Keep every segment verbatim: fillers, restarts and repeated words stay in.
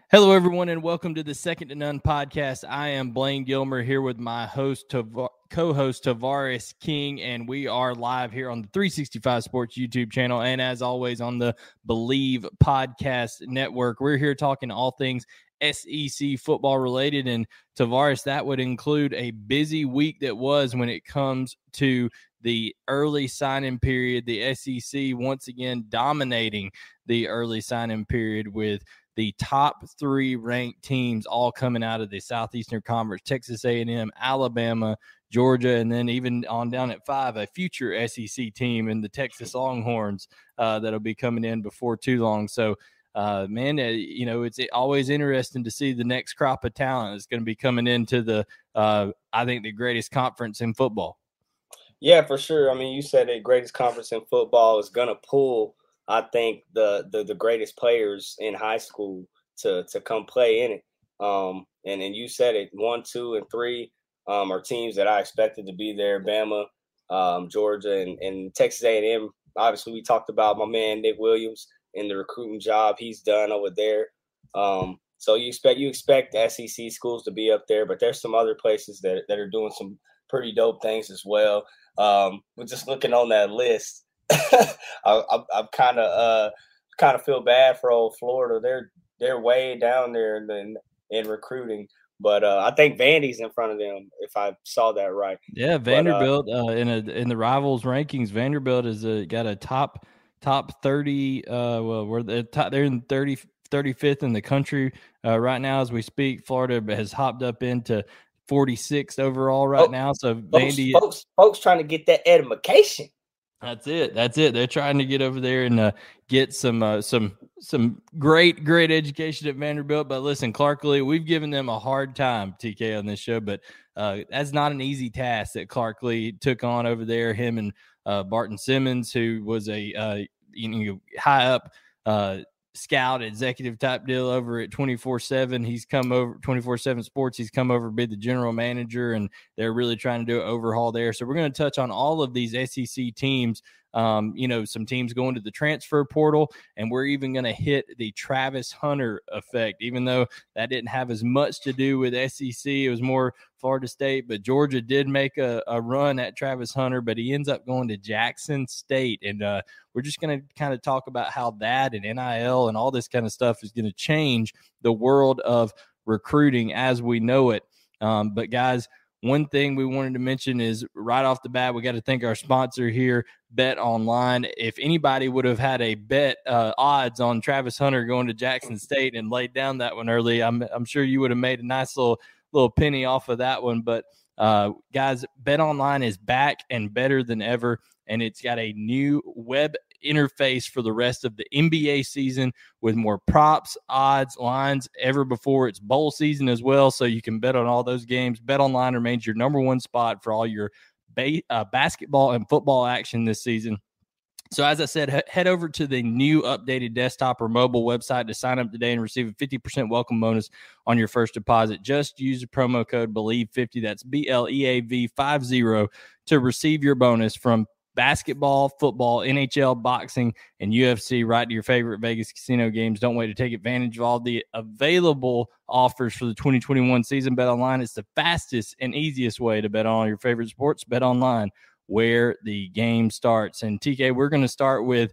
Hello, everyone, and welcome to the Second to None podcast. I am Blaine Gilmer here with my host, Tav- co-host Tavares King, and we are live here on the three sixty-five Sports YouTube channel, and as always on the Believe Podcast Network. We're here talking all things S E C football related, and Tavares, that would include a busy week that was when it comes to the early sign-in period. The S E C once again dominating the early sign-in period with the top three ranked teams all coming out of the Southeastern Conference: Texas A and M, Alabama, Georgia, and then even on down at five, a future S E C team in the Texas Longhorns uh, that'll be coming in before too long. So, uh, man, uh, you know, it's always interesting to see the next crop of talent that's going to be coming into the, uh, I think, the greatest conference in football. Yeah, for sure. I mean, you said the greatest conference in football is going to pull, I think, the, the the greatest players in high school to to come play in it. Um, and and you said it, one, two, and three um, are teams that I expected to be there: Bama, um, Georgia, and, and Texas A and M. Obviously, we talked about my man Nick Williams and the recruiting job he's done over there. Um, so you expect you expect S E C schools to be up there, but there's some other places that that are doing some pretty dope things as well. Um, but just looking on that list, I, I, I'm kind of uh, kind of feel bad for old Florida. They're they're way down there in in, in recruiting, but uh, I think Vandy's in front of them if I saw that right. Yeah, Vanderbilt Vanderbilt uh, in a in the rivals rankings, Vanderbilt has uh, got a top top thirty. Uh, well, we're the top, they're in thirty, thirty-fifth in the country uh, right now as we speak. Florida has hopped up into forty-sixth overall right oh, now. So folks, Vandy, folks, folks trying to get that education. That's it. That's it. They're trying to get over there and uh, get some uh, some some great great education at Vanderbilt. But listen, Clark Lea, we've given them a hard time, T K, on this show. But uh, that's not an easy task that Clark Lea took on over there. Him and uh, Barton Simmons, who was a uh, you know high up uh, scout executive type deal over at twenty-four seven. He's come over twenty-four seven Sports. He's come over to be the general manager, and they're really trying to do an overhaul there. So we're going to touch on all of these S E C teams. Um, you know, some teams going to the transfer portal, and we're even going to hit the Travis Hunter effect, even though that didn't have as much to do with S E C. It was more Florida State, but Georgia did make a, a run at Travis Hunter, but he ends up going to Jackson State. And uh, we're just going to kind of talk about how that and N I L and all this kind of stuff is going to change the world of recruiting as we know it. Um, but guys, one thing we wanted to mention is right off the bat, we got to thank our sponsor here, Bet Online. If anybody would have had a bet uh, odds on Travis Hunter going to Jackson State and laid down that one early, I'm I'm sure you would have made a nice little little penny off of that one. But uh, guys, Bet Online is back and better than ever, and it's got a new web interface for the rest of the N B A season with more props, odds, lines ever before. It's bowl season as well, so you can bet on all those games. Bet Online remains your number one spot for all your ba- uh, basketball and football action this season. So as I said, he- head over to the new updated desktop or mobile website to sign up today and receive a fifty percent welcome bonus on your first deposit. Just use the promo code believe fifty, that's B L E A V fifty, to receive your bonus from basketball, football, N H L, boxing, and U F C right to your favorite Vegas casino games. Don't wait to take advantage of all the available offers for the twenty twenty-one season. Bet Online is the fastest and easiest way to bet on all your favorite sports. Bet Online, where the game starts. And T K, we're going to start with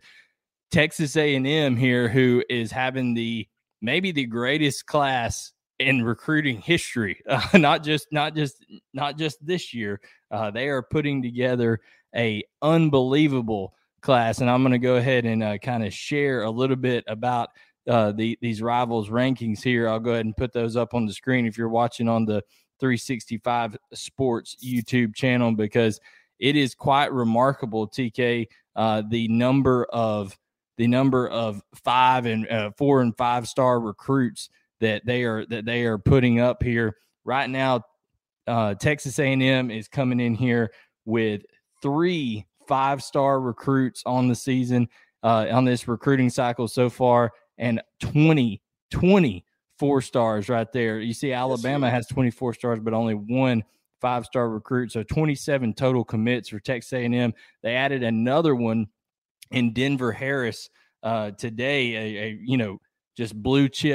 Texas A and M here, who is having the maybe the greatest class in recruiting history. Uh, not just not just not just this year. Uh, they are putting together a unbelievable class, and I'm going to go ahead and uh, kind of share a little bit about uh, the these rivals rankings here. I'll go ahead and put those up on the screen if you're watching on the three sixty-five Sports YouTube channel, because it is quite remarkable, T K, uh, the number of the number of five and uh, four and five star recruits that they are that they are putting up here right now. Uh, Texas A and M is coming in here with three five-star recruits on the season, uh, on this recruiting cycle so far, and twenty, twenty four stars right there. You see Alabama has twenty-four stars, but only one five-star recruit, so twenty-seven total commits for Texas A and M. They added another one in Denver Harris uh, today, a, a you know just blue chip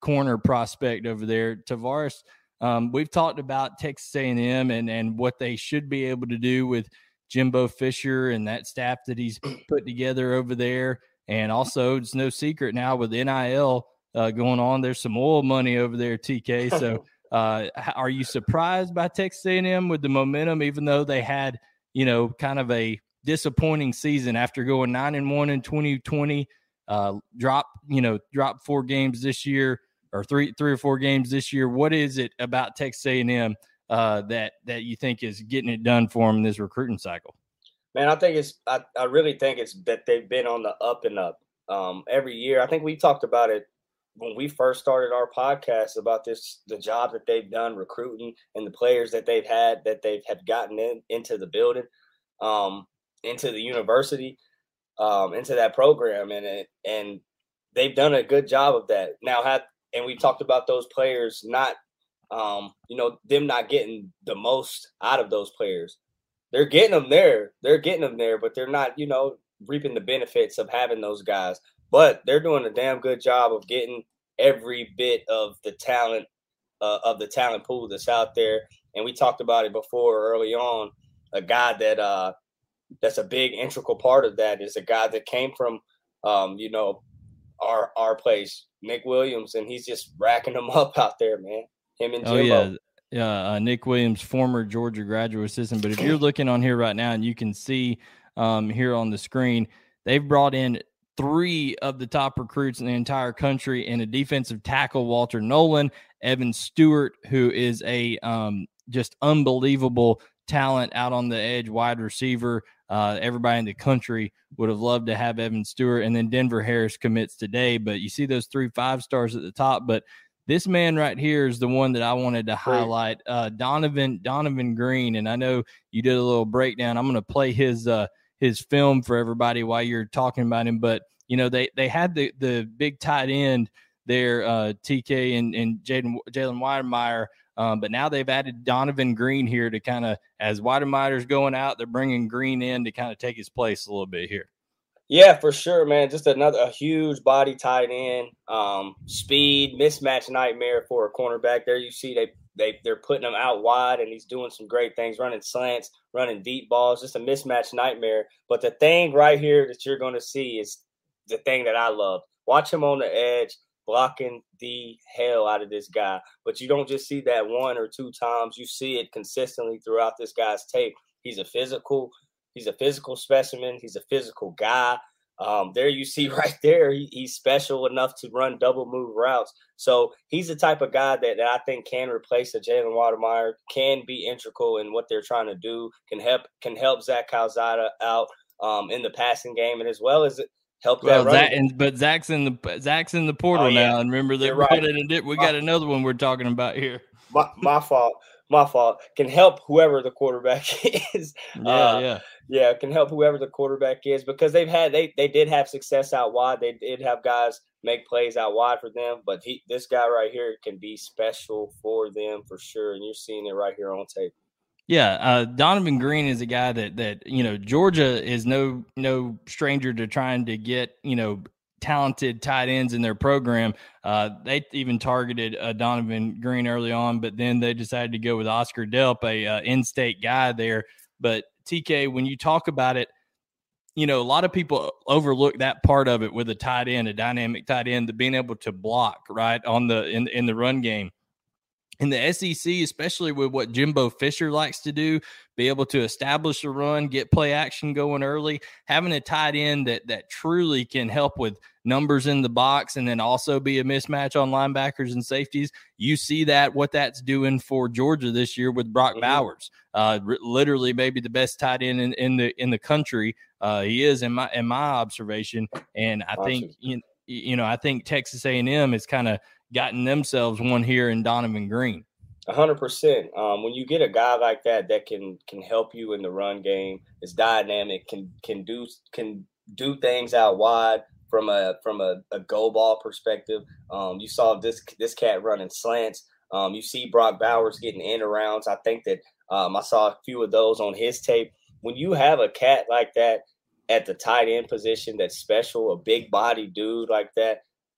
corner prospect over there. Tavares, um, we've talked about Texas A and M and, and what they should be able to do with Jimbo Fisher and that staff that he's put together over there. And also, it's no secret now with N I L uh, going on, there's some oil money over there, T K. So uh, are you surprised by Texas A and M with the momentum, even though they had, you know, kind of a disappointing season after going nine and one in twenty twenty, uh, drop, you know, drop four games this year or three, three or four games this year? What is it about Texas A and M uh, that, that you think is getting it done for them in this recruiting cycle? Man, I think it's, I, I really think it's that they've been on the up and up um, every year. I think we talked about it when we first started our podcast about this, the job that they've done recruiting and the players that they've had, that they've have gotten in, into the building, um, into the university, um, into that program. And, it, and they've done a good job of that. Now, have, and we talked about those players not, um, you know, them not getting the most out of those players. They're getting them there. They're getting them there, but they're not, you know, reaping the benefits of having those guys. But they're doing a damn good job of getting every bit of the talent uh, of the talent pool that's out there. And we talked about it before early on. A guy that uh, that's a big integral part of that is a guy that came from, um, you know, our our place, Nick Williams, and he's just racking them up out there, man. Him and Jimbo. Oh, yeah. Yeah, uh, Nick Williams, former Georgia graduate assistant. But if you're looking on here right now and you can see um, here on the screen, they've brought in three of the top recruits in the entire country in a defensive tackle, Walter Nolan, Evan Stewart, who is a um, just unbelievable talent out on the edge, wide receiver. Uh, everybody in the country would have loved to have Evan Stewart. And then Denver Harris commits today. But you see those three five stars at the top. But this man right here is the one that I wanted to highlight, uh, Donovan Donovan Green. And I know you did a little breakdown. I'm going to play his uh, his film for everybody while you're talking about him. But, you know, they they had the the big tight end there, uh, T K and, and Jalen Jalen Weidemeyer. Um, but now they've added Donovan Green here to kind of, as Weidemeyer's going out, they're bringing Green in to kind of take his place a little bit here. Yeah, for sure, man. Just another a huge body tight end, um, speed, mismatch nightmare for a cornerback. There you see they they they're putting him out wide, and he's doing some great things, running slants, running deep balls, just a mismatch nightmare. But the thing right here that you're going to see is the thing that I love. Watch him on the edge, blocking the hell out of this guy. But you don't just see that one or two times. You see it consistently throughout this guy's tape. He's a physical. He's a physical specimen. He's a physical guy. Um, there you see right there, he, he's special enough to run double move routes. So he's the type of guy that, that I think can replace a Jalen Weidemeyer, can be integral in what they're trying to do, can help can help Zach Calzada out um, in the passing game, and as well as help well, that Zach, running. and, but Zach's in the Zach's in the portal oh, yeah. now, and remember they You're brought right. it and did. We got another one we're talking about here. My, my fault. My fault. Can help whoever the quarterback is. Yeah, uh, yeah. Yeah, can help whoever the quarterback is, because they've had they they did have success out wide. They did have guys make plays out wide for them, but he this guy right here can be special for them for sure, and you're seeing it right here on tape. Yeah, uh, Donovan Green is a guy that that you know Georgia is no no stranger to trying to get you know talented tight ends in their program. Uh, they even targeted uh, Donovan Green early on, but then they decided to go with Oscar Delp, a uh, in-state guy there. But T K, when you talk about it, you know, a lot of people overlook that part of it with a tight end, a dynamic tight end, the being able to block right on the in in the run game. In the S E C, especially with what Jimbo Fisher likes to do, be able to establish a run, get play action going early, having a tight end that that truly can help with numbers in the box and then also be a mismatch on linebackers and safeties. You see that, what that's doing for Georgia this year with Brock mm-hmm. Bowers, uh, r- literally maybe the best tight end in, in the in the country. Uh, he is in my in my observation, and I awesome. think you, you know I think Texas A and M is kind of gotten themselves one here in Donovan Green. A hundred percent. Um, when you get a guy like that that can can help you in the run game, is dynamic, can can do can do things out wide from a from a, a go ball perspective. Um, you saw this this cat running slants. Um, you see Brock Bowers getting in arounds. I think that um, I saw a few of those on his tape. When you have a cat like that at the tight end position that's special, a big body dude like that,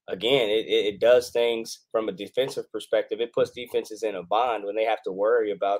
again, it, it, it does things from a defensive perspective. It puts defenses in a bind when they have to worry about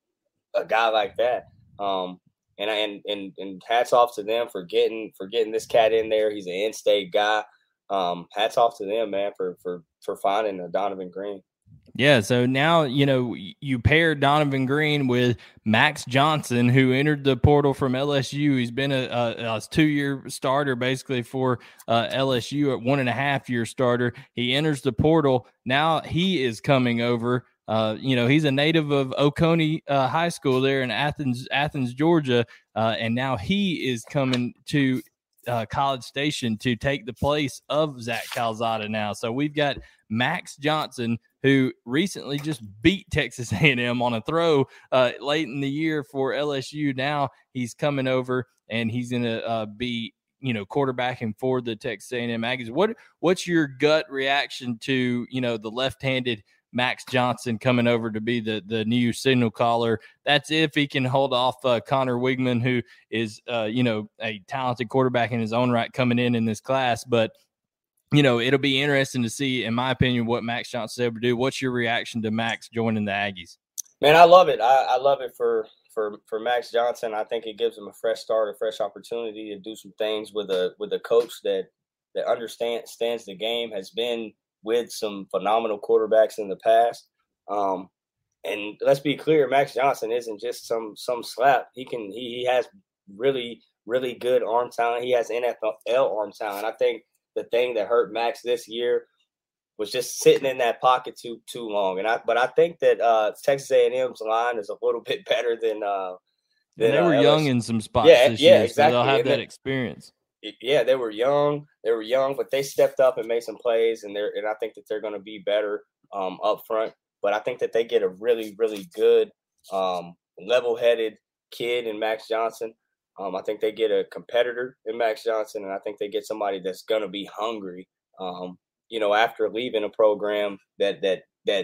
a guy like that. Um, and, and and and hats off to them for getting for getting this cat in there. He's an in-state guy. Um, hats off to them, man, for for for finding a Donovan Green. Yeah, so now, you know, you pair Donovan Green with Max Johnson, who entered the portal from L S U. He's been a, a, a two-year starter basically for uh, L S U, a one-and-a-half-year starter. He enters the portal. Now he is coming over. Uh, you know, he's a native of Oconee uh, High School there in Athens, Athens, Georgia, uh, and now he is coming to uh, College Station to take the place of Zach Calzada now. So we've got Max Johnson, who recently just beat Texas A and M on a throw uh, late in the year for L S U. Now he's coming over and he's going to uh, be, you know, quarterbacking for the Texas A and M Aggies. What what's your gut reaction to, you know, the left-handed Max Johnson coming over to be the the new signal caller? That's if he can hold off uh, Connor Wigman, who is, uh, you know, a talented quarterback in his own right coming in in this class, but. You know, it'll be interesting to see, in my opinion, what Max Johnson's able to do. What's your reaction to Max joining the Aggies? Man, I love it. I, I love it for, for for Max Johnson. I think it gives him a fresh start, a fresh opportunity to do some things with a with a coach that that understands stands the game, has been with some phenomenal quarterbacks in the past. Um, and let's be clear, Max Johnson isn't just some some slap. He can he, he has really really good arm talent. He has N F L arm talent. I think. The thing that hurt Max this year was just sitting in that pocket too too long. And I, but I think that uh, Texas A and M's line is a little bit better than. Uh, than and they were uh, young in some spots. Yeah, this yeah, year, exactly. So they'll have and that then, experience. Yeah, they were young. They were young, but they stepped up and made some plays, and they're and I think that they're going to be better um, up front. But I think that they get a really, really good, um, level-headed kid in Max Johnson. Um, I think they get a competitor in Max Johnson, and I think they get somebody that's going to be hungry, um, you know, after leaving a program that that that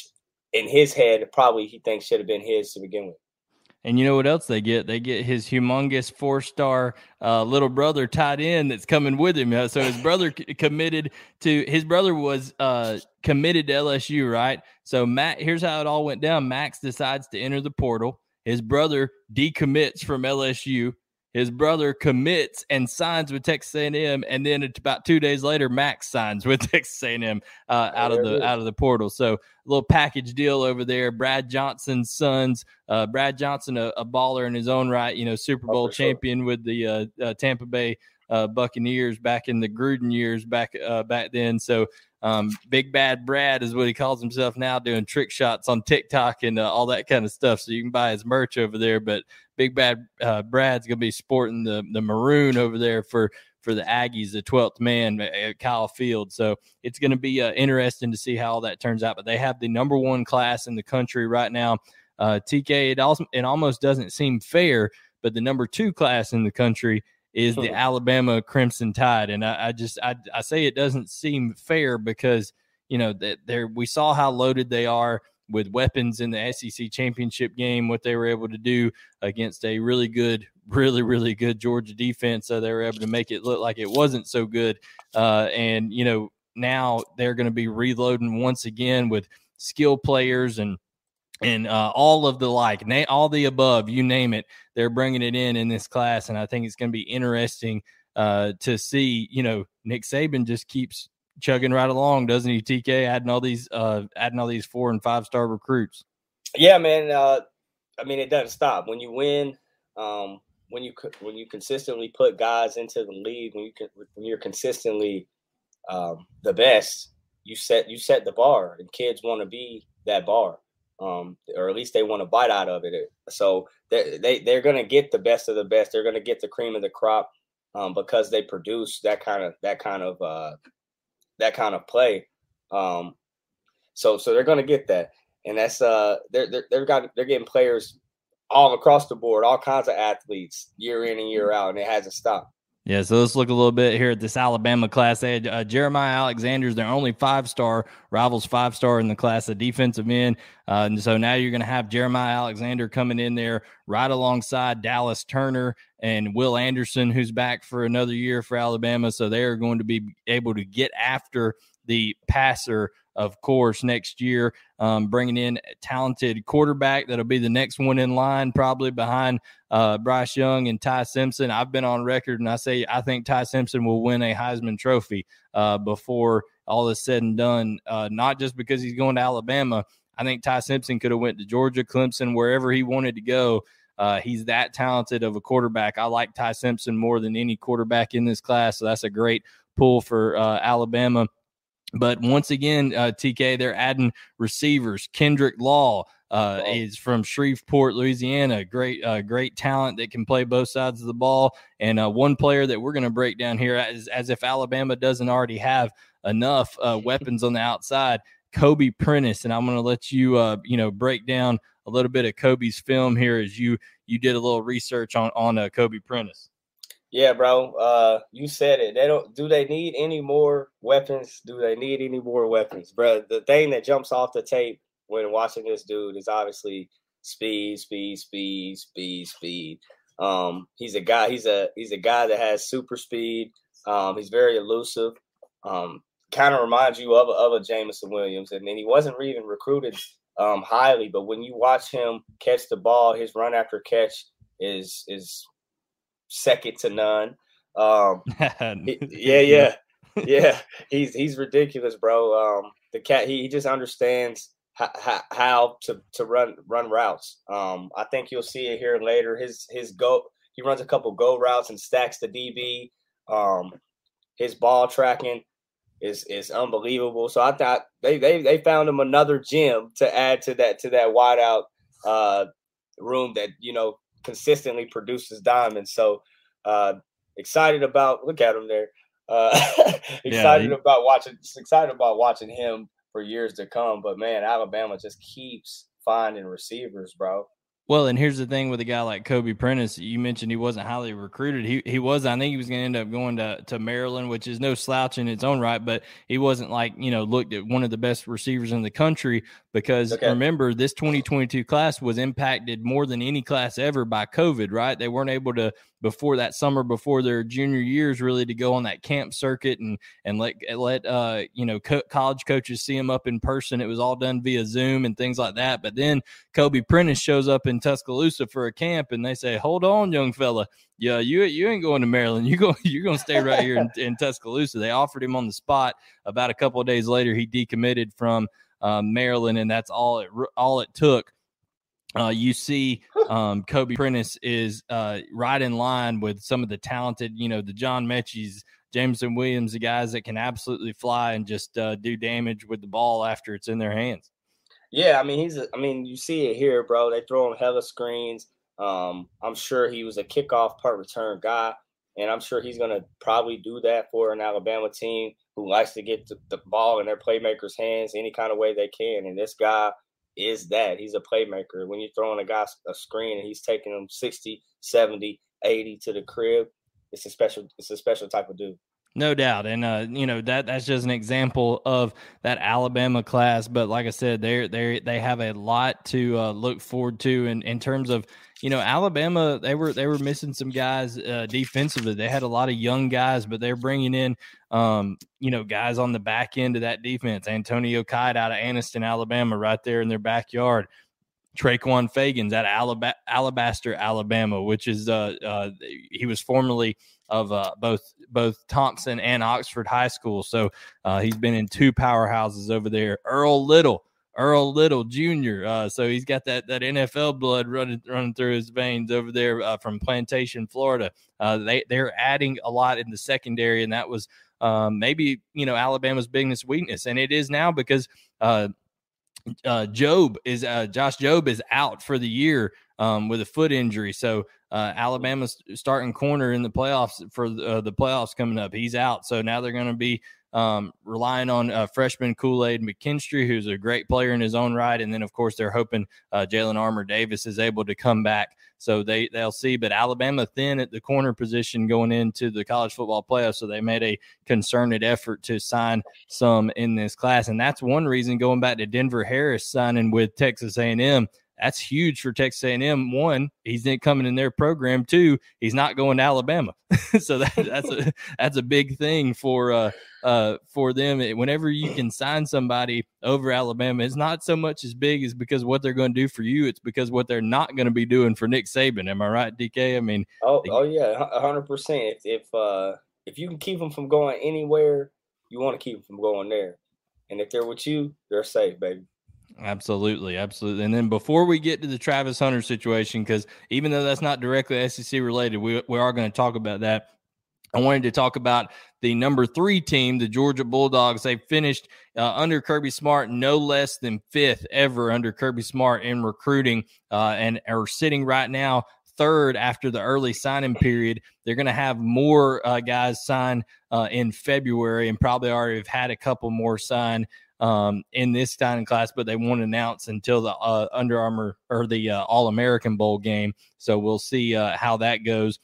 in his head probably he thinks should have been his to begin with. And you know what else they get? They get his humongous four-star uh, little brother tight end that's coming with him. So his brother c- committed to – his brother was uh, committed to L S U, right? So Matt, here's how it all went down. Max decides to enter the portal. His brother decommits from L S U. His brother commits and signs with Texas A and M, and then about two days later, Max signs with Texas A and M uh, out of the out of the portal. So a little package deal over there. Brad Johnson's sons, uh, Brad Johnson, a, a baller in his own right, you know, Super Bowl oh, champion sure. with the uh, uh, Tampa Bay uh, Buccaneers back in the Gruden years back uh, back then. So um, Big Bad Brad is what he calls himself now, doing trick shots on TikTok and uh, all that kind of stuff. So you can buy his merch over there, but Big Bad uh, Brad's going to be sporting the the maroon over there for, for the Aggies, the twelfth man at Kyle Field. So it's going to be uh, interesting to see how all that turns out. But they have the number one class in the country right now. Uh, T K, it, also, it almost doesn't seem fair, but the number two class in the country is the Alabama Crimson Tide. And I, I just I, I say it doesn't seem fair because, you know, that there we saw how loaded they are with weapons in the S E C championship game, what they were able to do against a really good, really, really good Georgia defense. So they were able to make it look like it wasn't so good. Uh, and, you know, now they're going to be reloading once again with skill players and, and uh, all of the like, na- all the above, you name it, they're bringing it in in this class. And I think it's going to be interesting uh, to see, you know, Nick Saban just keeps chugging right along, doesn't he, T K, adding all these uh adding all these four and five star recruits. Yeah, man. Uh, I mean, it doesn't stop. When you win, um, when you when you consistently put guys into the league, when you when you're consistently um, the best, you set you set the bar, and kids want to be that bar, um, or at least they want to bite out of it. So they they they're gonna get the best of the best. They're gonna get the cream of the crop um, because they produce that kind of that kind of uh, that kind of play. Um, so, so they're going to get that. And that's, uh, they're, they're, they're got, they're getting players all across the board, all kinds of athletes year in and year out, and it hasn't stopped. Yeah, so let's look a little bit here at this Alabama class. They had uh, Jeremiah Alexander's their only five-star, rivals five-star in the class, a defensive end. Uh, and so now you're going to have Jeremiah Alexander coming in there right alongside Dallas Turner and Will Anderson, who's back for another year for Alabama. So they are going to be able to get after the passer, of course, next year, um, bringing in a talented quarterback that'll be the next one in line, probably behind uh, Bryce Young and Ty Simpson. I've been on record and I say I think Ty Simpson will win a Heisman Trophy uh, before all is said and done, uh, not just because he's going to Alabama. I think Ty Simpson could have went to Georgia, Clemson, wherever he wanted to go. Uh, he's that talented of a quarterback. I like Ty Simpson more than any quarterback in this class, so that's a great pull for uh, Alabama. But once again, uh, T K, they're adding receivers. Kendrick Law uh, wow. is from Shreveport, Louisiana. Great, uh, great talent that can play both sides of the ball. And uh, one player that we're going to break down here, as, as if Alabama doesn't already have enough uh, weapons on the outside, Kobe Prentice. And I'm going to let you, uh, you know, break down a little bit of Kobe's film here as you you did a little research on on uh, Kobe Prentice. Yeah, bro. Uh, you said it. They don't. Do they need any more weapons? Do they need any more weapons, bro? The thing that jumps off the tape when watching this dude is obviously speed, speed, speed, speed, speed. Um, he's a guy. He's a he's a guy that has super speed. Um, he's very elusive. Um, kind of reminds you of of a Jameson Williams, and then he wasn't even recruited um highly, but when you watch him catch the ball, his run after catch is is second to none. Um, he, yeah, yeah, yeah. He's he's ridiculous, bro. Um, the cat he, he just understands how, how, how to to run run routes. Um, I think you'll see it here later. His his go he runs a couple go routes and stacks the D B. Um, his ball tracking is is unbelievable. So I thought they they they found him another gem to add to that to that wideout uh, room that you know consistently produces diamonds. So uh, excited about look at him there. Uh, excited yeah, he, about watching excited about watching him for years to come. But man, Alabama just keeps finding receivers, bro. Well, and here's the thing with a guy like Kobe Prentice. You mentioned he wasn't highly recruited. He he was. I think he was going to end up going to, to Maryland, which is no slouch in its own right. But he wasn't like, you know, looked at one of the best receivers in the country because okay. remember, this twenty twenty-two class was impacted more than any class ever by COVID, right? They weren't able to, before that summer, before their junior years, really to go on that camp circuit and and let, let uh, you know, co- college coaches see them up in person. It was all done via Zoom and things like that. But then Kobe Prentice shows up in Tuscaloosa for a camp, and they say, "Hold on, young fella, yeah, you you ain't going to Maryland. You go, you're going to stay right here in, in Tuscaloosa." They offered him on the spot. About a couple of days later, he decommitted from um, Maryland, and that's all it all it took. Uh, you see, um, Kobe Prentice is uh, right in line with some of the talented, you know, the John Mechie's, Jameson Williams, the guys that can absolutely fly and just uh, do damage with the ball after it's in their hands. Yeah, I mean, he's. A, I mean, you see it here, bro. They throw him hella screens. Um, I'm sure he was a kickoff punt return guy, and I'm sure he's gonna probably do that for an Alabama team who likes to get the, the ball in their playmakers' hands any kind of way they can. And this guy is that. He's a playmaker. When you're throwing a guy a screen and he's taking them sixty, seventy, eighty to the crib, it's a special. It's a special type of dude. No doubt. And, uh, you know, that that's just an example of that Alabama class. But like I said, they they they have a lot to uh, look forward to in, in terms of, you know, Alabama, they were they were missing some guys uh, defensively. They had a lot of young guys, but they're bringing in, um, you know, guys on the back end of that defense. Antonio Kite out of Anniston, Alabama, right there in their backyard. Traquan Fagans at Alab- Alabaster, Alabama, which is uh, uh, he was formerly of uh, both both Thompson and Oxford High School. So uh, he's been in two powerhouses over there. Earl Little, Earl Little Junior Uh, so he's got that that N F L blood running running through his veins over there uh, from Plantation, Florida. Uh, they they're adding a lot in the secondary, and that was um, maybe you know Alabama's biggest weakness, and it is now because. Uh, Uh, Job is uh, Josh Jobe is out for the year um, with a foot injury. So uh, Alabama's starting corner in the playoffs for uh, the playoffs coming up. He's out. So now they're going to be um, relying on uh, freshman Kool-Aid McKinstry, who's a great player in his own right. And then, of course, they're hoping uh, Jalen Armour Davis is able to come back. So they, they'll see. But Alabama thin at the corner position going into the college football playoffs. So they made a concerted effort to sign some in this class. And that's one reason, going back to Denver Harris signing with Texas A and M, that's huge for Texas A and M. One, he's not coming in their program. Two, he's not going to Alabama. so that, that's a that's a big thing for uh uh for them. Whenever you can sign somebody over Alabama, it's not so much as big as because what they're going to do for you. It's because what they're not going to be doing for Nick Saban. Am I right, D K? I mean, oh, they, oh yeah, a hundred percent. If if uh if you can keep them from going anywhere, you want to keep them from going there. And if they're with you, they're safe, baby. Absolutely, absolutely. And then before we get to the Travis Hunter situation, because even though that's not directly S E C related, we, we are going to talk about that. I wanted to talk about the number three team, the Georgia Bulldogs. They finished uh, under Kirby Smart no less than fifth ever under Kirby Smart in recruiting, uh, and are sitting right now third after the early signing period. They're going to have more uh, guys sign uh, in February, and probably already have had a couple more sign um, in this signing class, but they won't announce until the uh, Under Armour or the uh, All-American Bowl game. So we'll see uh, how that goes.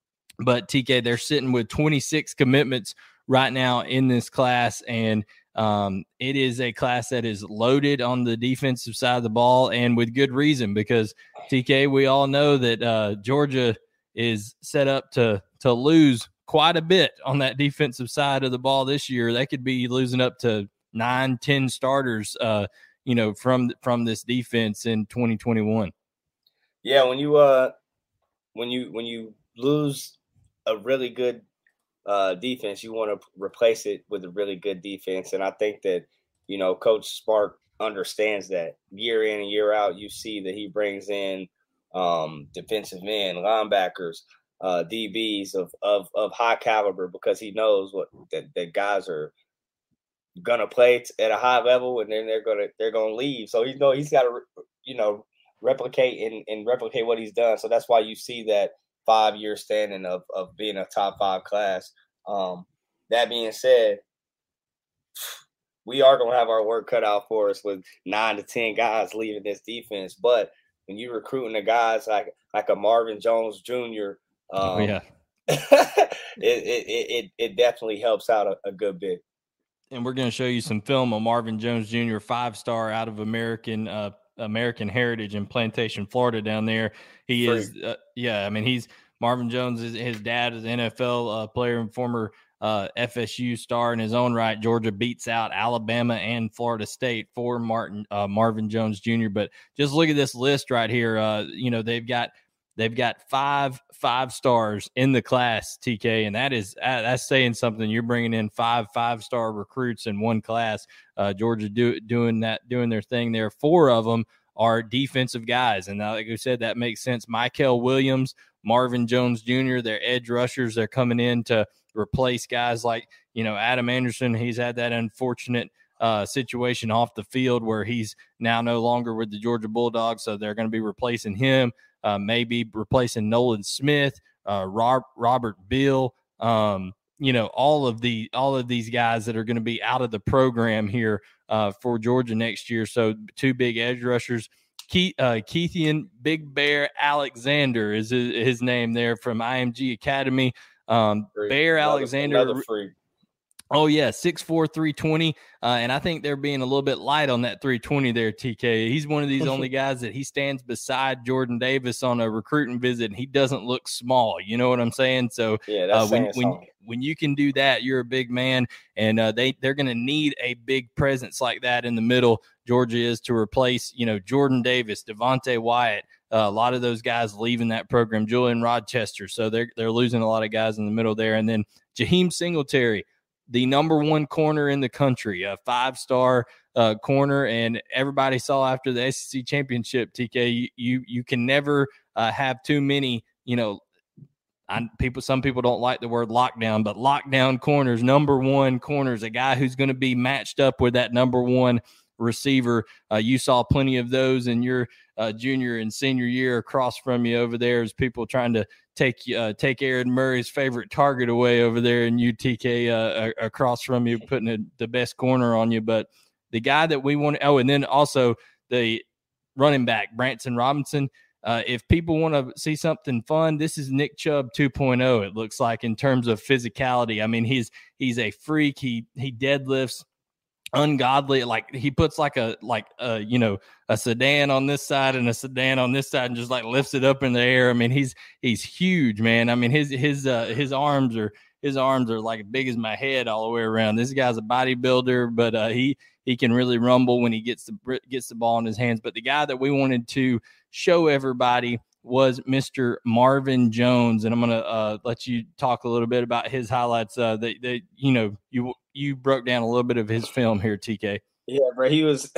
But T K, they're sitting with twenty-six commitments right now in this class, and um, it is a class that is loaded on the defensive side of the ball, and with good reason, because T K, we all know that uh, Georgia is set up to to lose quite a bit on that defensive side of the ball this year. They could be losing up to nine, ten starters, uh, you know, from from this defense in twenty twenty-one. Yeah, when you uh, when you when you lose a really good uh, defense, you want to replace it with a really good defense. And I think that, you know, Coach Smart understands that year in and year out. You see that he brings in um, defensive men, linebackers, uh, D Bs of, of, of high caliber, because he knows what that, that guys are going to play at a high level, and then they're going to, they're going to leave. So, you know, he's got to, you know, replicate and, and replicate what he's done. So that's why you see that five-year standing of, of being a top five class. Um, that being said, we are going to have our work cut out for us with nine to ten guys leaving this defense. But when you're recruiting the guys like like a Marvin Jones Junior, um, oh, yeah. it, it, it, it definitely helps out a, a good bit. And we're going to show you some film on Marvin Jones Junior, five-star out of American uh American Heritage in Plantation, Florida down there. He Free. is, uh, yeah, I mean, he's Marvin Jones. Is, his dad is an N F L uh, player and former uh, F S U star in his own right. Georgia beats out Alabama and Florida State for Martin uh, Marvin Jones Junior But just look at this list right here. Uh, you know, they've got they've got five five stars in the class, T K, and that is uh, that's saying something. You're bringing in five five star recruits in one class. Uh, Georgia do, doing that, doing their thing there. Four of them are defensive guys, and now, like I said, that makes sense. Michael Williams, Marvin Jones Junior, their edge rushers. They're coming in to replace guys like, you know, Adam Anderson. He's had that unfortunate uh, situation off the field where he's now no longer with the Georgia Bulldogs, so they're going to be replacing him. Uh, maybe replacing Nolan Smith, uh, Rob, Robert Bill, um, you know, all of the all of these guys that are going to be out of the program here uh, for Georgia next year. So two big edge rushers. Keith, uh, Keithian Big Bear Alexander is his, his name there from I M G Academy. Um, Bear another, Alexander. Another freak. Oh, yeah, six four, three twenty, uh, and I think they're being a little bit light on that three twenty there, T K. He's one of these only guys that he stands beside Jordan Davis on a recruiting visit, and he doesn't look small. You know what I'm saying? So yeah, that's uh, when when, when, when you can do that, you're a big man, and uh, they, they're going to need a big presence like that in the middle. Georgia is to replace, you know, Jordan Davis, Devontae Wyatt, uh, a lot of those guys leaving that program, Julian Rochester. So they're, they're losing a lot of guys in the middle there. And then Jaheim Singletary, the number one corner in the country, a five-star uh, corner, and everybody saw after the S E C championship, T K, you you, you can never uh, have too many, you know, I, people. Some people don't like the word lockdown, but lockdown corners, number one corners, a guy who's going to be matched up with that number one receiver. Uh, you saw plenty of those in your uh, junior and senior year across from you over there as people trying to take uh, take Aaron Murray's favorite target away over there in U T K uh, across from you, putting a, the best corner on you. But the guy that we want – oh, and then also the running back, Branson Robinson. Uh, if people want to see something fun, this is Nick Chubb two point oh. It looks like in terms of physicality. I mean, he's he's a freak. He he deadlifts ungodly. Like he puts like a like a you know a sedan on this side and a sedan on this side and just like lifts it up in the air. I mean, he's he's huge, man. I mean, his his uh, his arms are his arms are like as big as my head all the way around. This guy's a bodybuilder, but uh, he he can really rumble when he gets the gets the ball in his hands. But the guy that we wanted to show everybody was Mister Marvin Jones, and I'm gonna uh, let you talk a little bit about his highlights. Uh, that that you know you you broke down a little bit of his film here, T K. Yeah, bro, he was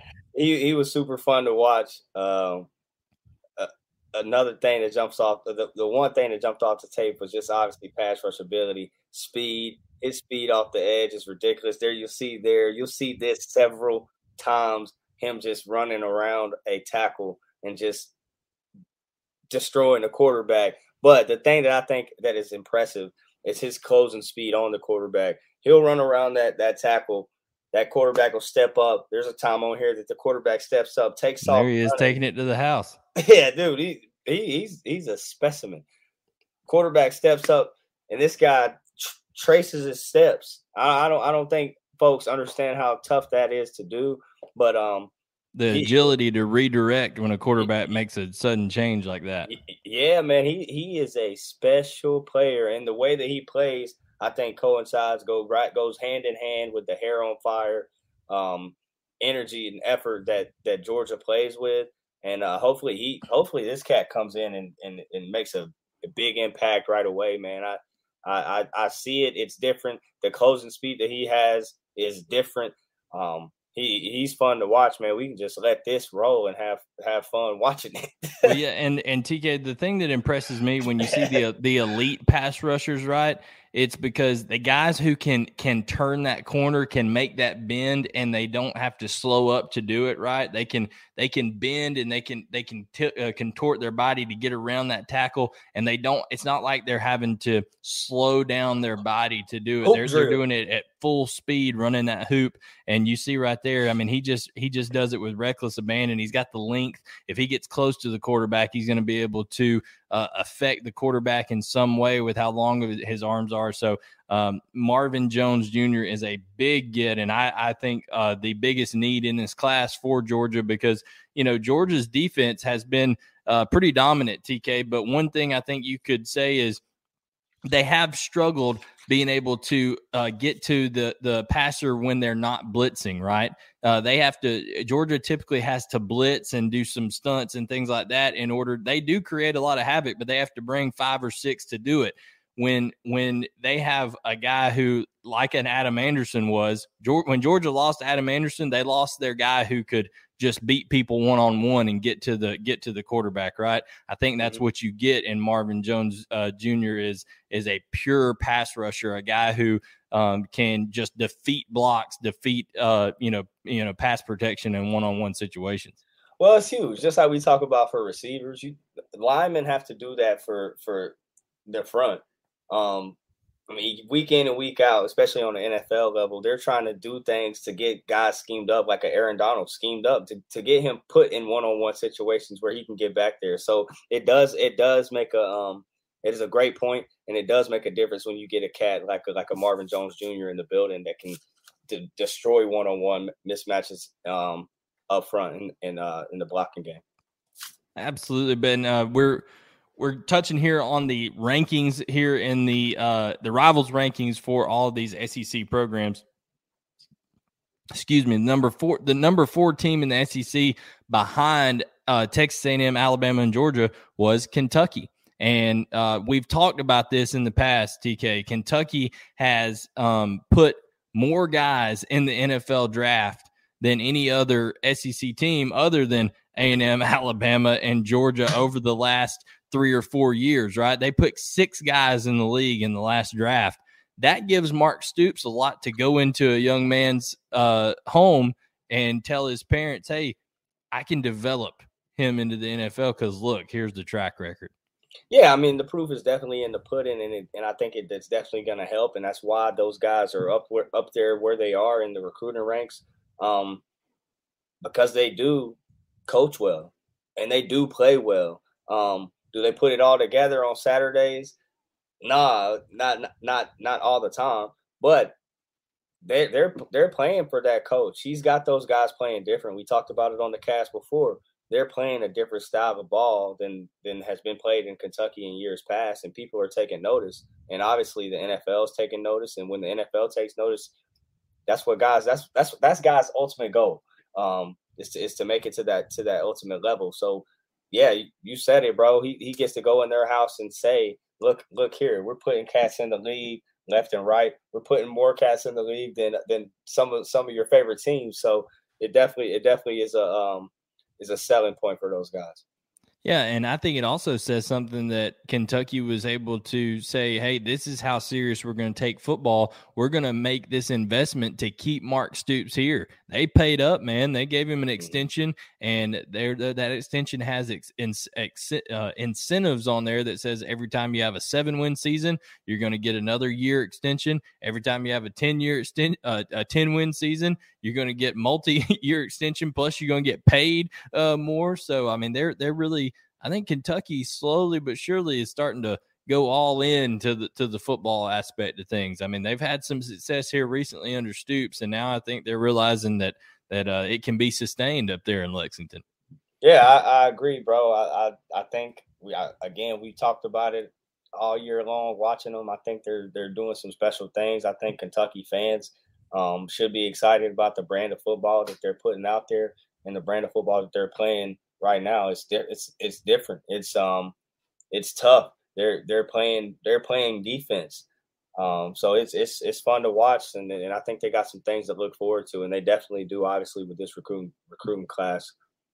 he he was super fun to watch. Um, uh, another thing that jumps off the the one thing that jumped off the tape was just obviously pass rush ability, speed. His speed off the edge is ridiculous. There you'll see there you'll see this several times, him just running around a tackle and just destroying the quarterback. But the thing that I think that is impressive is his closing speed on the quarterback. He'll run around that that tackle. That quarterback will step up. There's a time on here that the quarterback steps up, takes there off. There he is, running. Taking it to the house. Yeah, dude, he, he he's he's a specimen. Quarterback steps up, and this guy tr- traces his steps. I, I don't I don't think folks understand how tough that is to do, but um. The he, agility to redirect when a quarterback he, makes a sudden change like that. Yeah, man, he he is a special player, and the way that he plays, I think coincides go right goes hand in hand with the hair on fire, um, energy and effort that that Georgia plays with, and uh, hopefully he hopefully this cat comes in and and, and makes a, a big impact right away, man. I, I I see it. It's different. The closing speed that he has is different. Um, He he's fun to watch, man. We can just let this roll and have have fun watching it. Well, yeah, and and T K, the thing that impresses me when you see the the elite pass rushers, right? It's because the guys who can can turn that corner, can make that bend, and they don't have to slow up to do it, right? They can they can bend and they can they can t- uh, contort their body to get around that tackle, and they don't. It's not like they're having to slow down their body to do it. They're, they're doing it at full speed, running that hoop, and you see right there. I mean, he just he just does it with reckless abandon. He's got the length. If he gets close to the quarterback, he's going to be able to uh, affect the quarterback in some way with how long his arms are. So um, Marvin Jones Junior is a big get, and I, I think uh, the biggest need in this class for Georgia, because, you know, Georgia's defense has been uh, pretty dominant, T K. But one thing I think you could say is they have struggled being able to uh, get to the the passer when they're not blitzing, right? Uh, they have to – Georgia typically has to blitz and do some stunts and things like that in order – they do create a lot of havoc, but they have to bring five or six to do it. When when they have a guy who, like an Adam Anderson was, when Georgia lost Adam Anderson, they lost their guy who could just beat people one-on-one and get to the get to the quarterback, right? I think that's mm-hmm. what you get in Marvin Jones uh, Junior is is a pure pass rusher, a guy who um, can just defeat blocks, defeat uh, you know you know pass protection in one-on-one situations. Well, it's huge. Just like we talk about for receivers, you linemen have to do that for for their front. Um, I mean, week in and week out, especially on the N F L level, they're trying to do things to get guys schemed up, like a Aaron Donald schemed up to, to get him put in one-on-one situations where he can get back there. So it does it does make a um it is a great point, and it does make a difference when you get a cat like a, like a Marvin Jones Junior in the building that can de- destroy one-on-one mismatches um up front in in, uh, in the blocking game. Absolutely, Ben. Uh, we're We're touching here on the rankings here in the uh, the Rivals rankings for all of these S E C programs. Excuse me, number four, the number four team in the S E C behind uh, Texas A and M, Alabama, and Georgia was Kentucky. And uh, we've talked about this in the past, T K. Kentucky has um, put more guys in the N F L draft than any other S E C team other than A and M, Alabama, and Georgia over the last three or four years, right? They put six guys in the league in the last draft. That gives Mark Stoops a lot to go into a young man's uh, home and tell his parents, hey, I can develop him into the N F L because, look, here's the track record. Yeah, I mean, the proof is definitely in the pudding, and it, and I think it, it's definitely going to help, and that's why those guys are up where, up there where they are in the recruiting ranks, um, because they do coach well and they do play well. Um, do they put it all together on Saturdays? Nah, not not not all the time, but they they're they're playing for that coach. He's got those guys playing different. We talked about it on the cast before. They're playing a different style of ball than than has been played in Kentucky in years past, and people are taking notice. And obviously, the N F L is taking notice. And when the N F L takes notice, that's what guys that's that's that's guys' ultimate goal. Um, is to is to make it to that to that ultimate level. So, yeah, you, you said it, bro. He he gets to go in their house and say, look look here, we're putting cats in the league left and right. We're putting more cats in the league than than some of some of your favorite teams. So it definitely it definitely is a um is a selling point for those guys. Yeah, and I think it also says something that Kentucky was able to say, hey, this is how serious we're going to take football. We're going to make this investment to keep Mark Stoops here. They paid up, man. They gave him an extension, and there that extension has ex, in, ex, uh, incentives on there that says every time you have a seven-win season, you're going to get another year extension. Every time you have a ten-year exten, uh, a ten-win season, you're going to get multi-year extension, plus you're going to get paid uh, more. So, I mean, they're they're really – I think Kentucky slowly but surely is starting to go all in to the to the football aspect of things. I mean, they've had some success here recently under Stoops, and now I think they're realizing that that uh, it can be sustained up there in Lexington. Yeah, I, I agree, bro. I I, I think we I, again we talked about it all year long watching them. I think they're they're doing some special things. I think Kentucky fans um, should be excited about the brand of football that they're putting out there and the brand of football that they're playing right now. It's di- it's it's different. It's um it's tough. They're they're playing they're playing defense. Um, so it's it's it's fun to watch, and and I think they got some things to look forward to, and they definitely do. Obviously, with this recruiting recruiting class.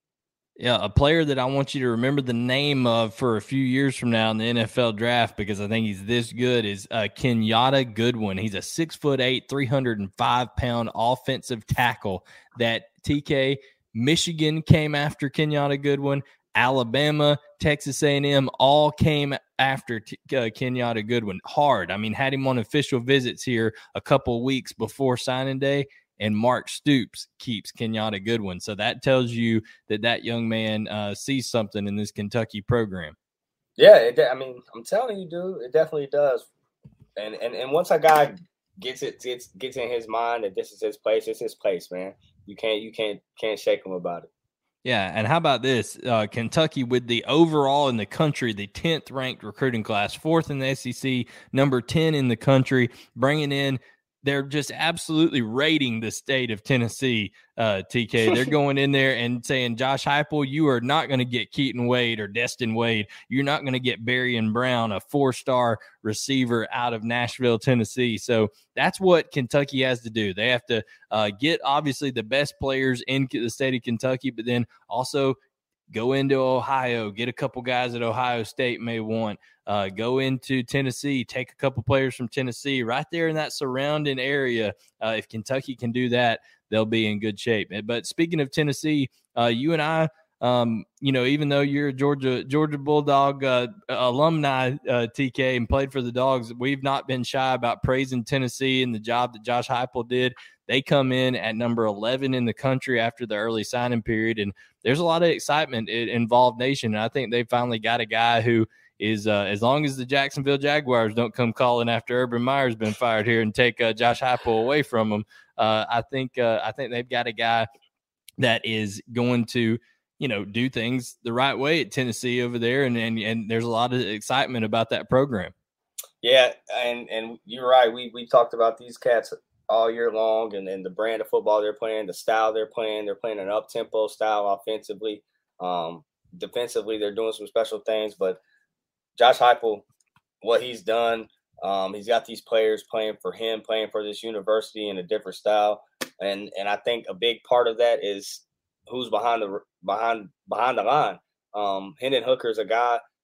Yeah, a player that I want you to remember the name of for a few years from now in the N F L draft because I think he's this good is uh, Kenyatta Goodwin. He's a six foot eight, three hundred five pound offensive tackle that T K Michigan came after Kenyatta Goodwin. Alabama, Texas A and M all came after T- uh, Kenyatta Goodwin hard. I mean, had him on official visits here a couple weeks before signing day. And Mark Stoops keeps Kenyatta Goodwin. So that tells you that that young man uh, sees something in this Kentucky program. Yeah, it, I mean, I'm telling you, dude, it definitely does. And and and once a guy gets it gets gets in his mind that this is his place, it's his place, man. You can't you can't can't shake him about it. Yeah, and how about this? Uh, Kentucky with the overall in the country, the tenth ranked recruiting class, fourth in the S E C, number ten in the country, bringing in. They're just absolutely rating the state of Tennessee, uh, T K. They're going in there and saying, Josh Heupel, you are not going to get Keaton Wade or Destin Wade. You're not going to get Berrien Brown, a four-star receiver out of Nashville, Tennessee. So that's what Kentucky has to do. They have to uh, get, obviously, the best players in the state of Kentucky, but then also go into Ohio, get a couple guys that Ohio State may want. Uh, go into Tennessee, take a couple players from Tennessee right there in that surrounding area. Uh, if Kentucky can do that, they'll be in good shape. But speaking of Tennessee, uh, you and I, um, you know, even though you're a Georgia Georgia Bulldog uh, alumni, uh, T K, and played for the Dogs, we've not been shy about praising Tennessee and the job that Josh Heupel did. They come in at number eleven in the country after the early signing period, and there's a lot of excitement involved nation. And I think they finally got a guy who is, uh, as long as the Jacksonville Jaguars don't come calling after Urban Meyer's been fired here and take uh, Josh Heupel away from them, uh, I think uh, I think they've got a guy that is going to, you know, do things the right way at Tennessee over there, and and and there's a lot of excitement about that program. Yeah, and and you're right. We we talked about these cats all year long, and, and the brand of football they're playing, the style they're playing. They're playing an up-tempo style offensively. Um, defensively, they're doing some special things. But Josh Heupel, what he's done, um, he's got these players playing for him, playing for this university in a different style. And and I think a big part of that is who's behind the behind behind the line. Um, Hendon Hooker is a guy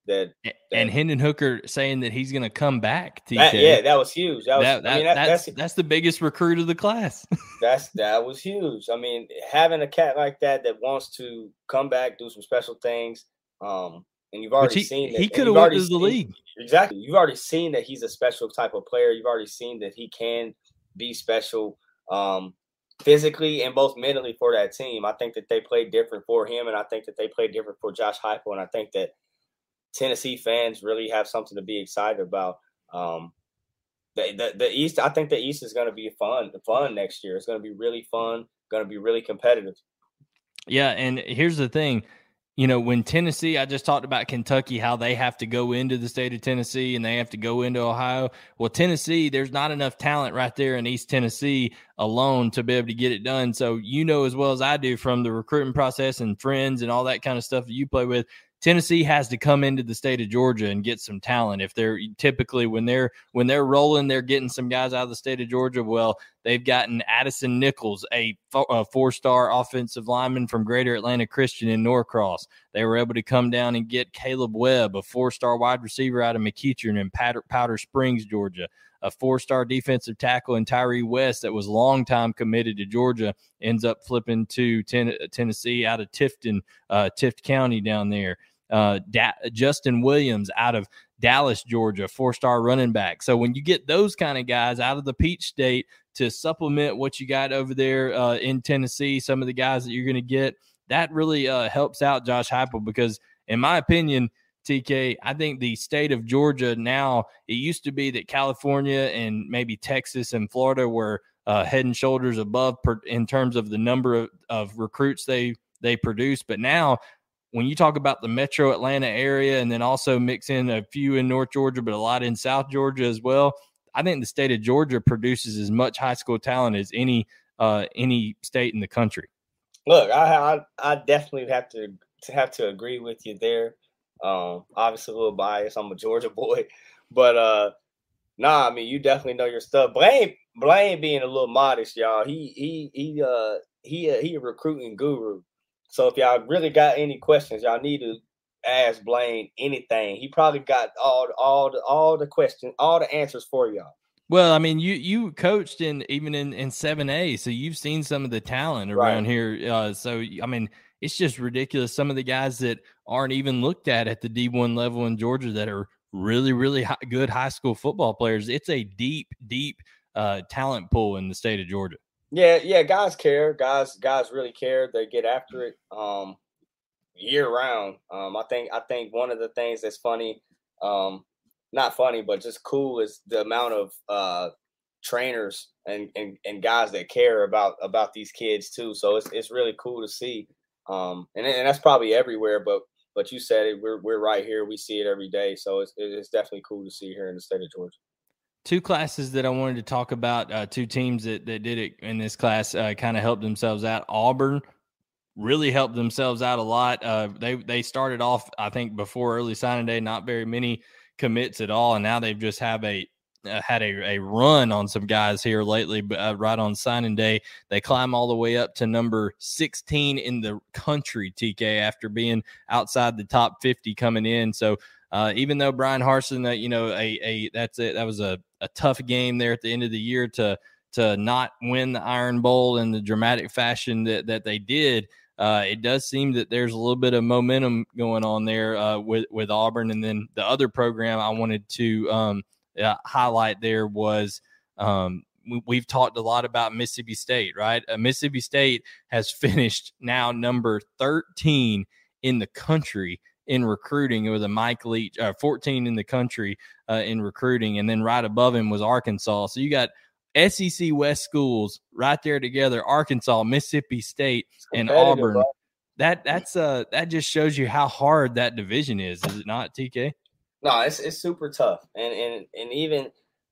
that, and that Hendon Hooker saying that he's going to come back. T K, that, yeah, that was huge. That was, that, that, I mean, that, that's that's that's the biggest recruit of the class. that's that was huge. I mean, having a cat like that that wants to come back, do some special things, um, and you've Which already he seen that. he And could you've have went already to the seen, league. exactly. You've already seen that he's a special type of player. You've already seen that he can be special. Um, physically and both mentally for that team. I think that they played different for him, and I think that they played different for Josh Heupel, and I think that Tennessee fans really have something to be excited about. Um, the, the the East, I think the East is going to be fun, fun next year. It's going to be really fun, going to be really competitive. Yeah, and here's the thing. You know, when Tennessee, I just talked about Kentucky, how they have to go into the state of Tennessee and they have to go into Ohio. Well, Tennessee, there's not enough talent right there in East Tennessee alone to be able to get it done. So, you know, as well as I do from the recruiting process and friends and all that kind of stuff that you play with, Tennessee has to come into the state of Georgia and get some talent. If they're typically when they're when they're rolling, they're getting some guys out of the state of Georgia. Well, they've gotten Addison Nichols, a, a four-star offensive lineman from Greater Atlanta Christian in Norcross. They were able to come down and get Caleb Webb, a four-star wide receiver out of McEachern in Powder, Powder Springs, Georgia. A four-star defensive tackle in Tyree West that was long time committed to Georgia, ends up flipping to ten, Tennessee out of Tifton, uh, Tift County down there. Uh, da- Justin Williams out of Dallas, Georgia, four-star running back. So when you get those kind of guys out of the Peach State to supplement what you got over there uh, in Tennessee, some of the guys that you're going to get, that really uh, helps out Josh Heupel because, in my opinion, T K, I think the state of Georgia now, it used to be that California and maybe Texas and Florida were uh, head and shoulders above per, in terms of the number of, of recruits they they produce. But now, when you talk about the metro Atlanta area and then also mix in a few in North Georgia, but a lot in South Georgia as well, I think the state of Georgia produces as much high school talent as any uh, any state in the country. Look, I, I I definitely have to have to agree with you there. Um, obviously a little biased. I'm a Georgia boy, but uh, nah, I mean you definitely know your stuff. Blame Blame being a little modest, y'all. He he he uh he uh, he a recruiting guru. So if y'all really got any questions, y'all need to ask Blaine anything. He probably got all all the all the questions, all the answers for y'all. Well, I mean, you you coached in even in in seven A, so you've seen some of the talent around Right. here. Uh, so I mean, it's just ridiculous. Some of the guys that aren't even looked at at the D one level in Georgia that are really really high, good high school football players. It's a deep deep uh, talent pool in the state of Georgia. Yeah, yeah, guys care. Guys, guys really care. They get after it um, year round. Um, I think I think one of the things that's funny, um, not funny, but just cool is the amount of uh, trainers and, and and guys that care about about these kids too. So it's it's really cool to see. Um, and and that's probably everywhere, but but you said it. We're we're right here. We see it every day. So it's it's definitely cool to see here in the state of Georgia. Two classes that I wanted to talk about, uh, two teams that, that did it in this class uh, kind of helped themselves out. Auburn really helped themselves out a lot. Uh, they they started off, I think, before early signing day, not very many commits at all, and now they've just have a uh, had a, a run on some guys here lately. But uh, right on signing day, they climb all the way up to number sixteen in the country, T K, after being outside the top fifty coming in. So uh, even though Brian Harsin, uh, you know, a a that's it, that was a, a tough game there at the end of the year to to not win the Iron Bowl in the dramatic fashion that that they did. Uh, it does seem that there's a little bit of momentum going on there uh, with with Auburn, and then the other program I wanted to um, uh, highlight there was um, we, we've talked a lot about Mississippi State, right? Uh, Mississippi State has finished now number thirteen in the country in recruiting. It was a Mike Leach, uh, fourteen in the country uh, in recruiting, and then right above him was Arkansas. So you got S E C West schools right there together, Arkansas, Mississippi State, and Auburn. Bro. That that's uh that just shows you how hard that division is, is it not, T K? No, it's it's super tough, and and and even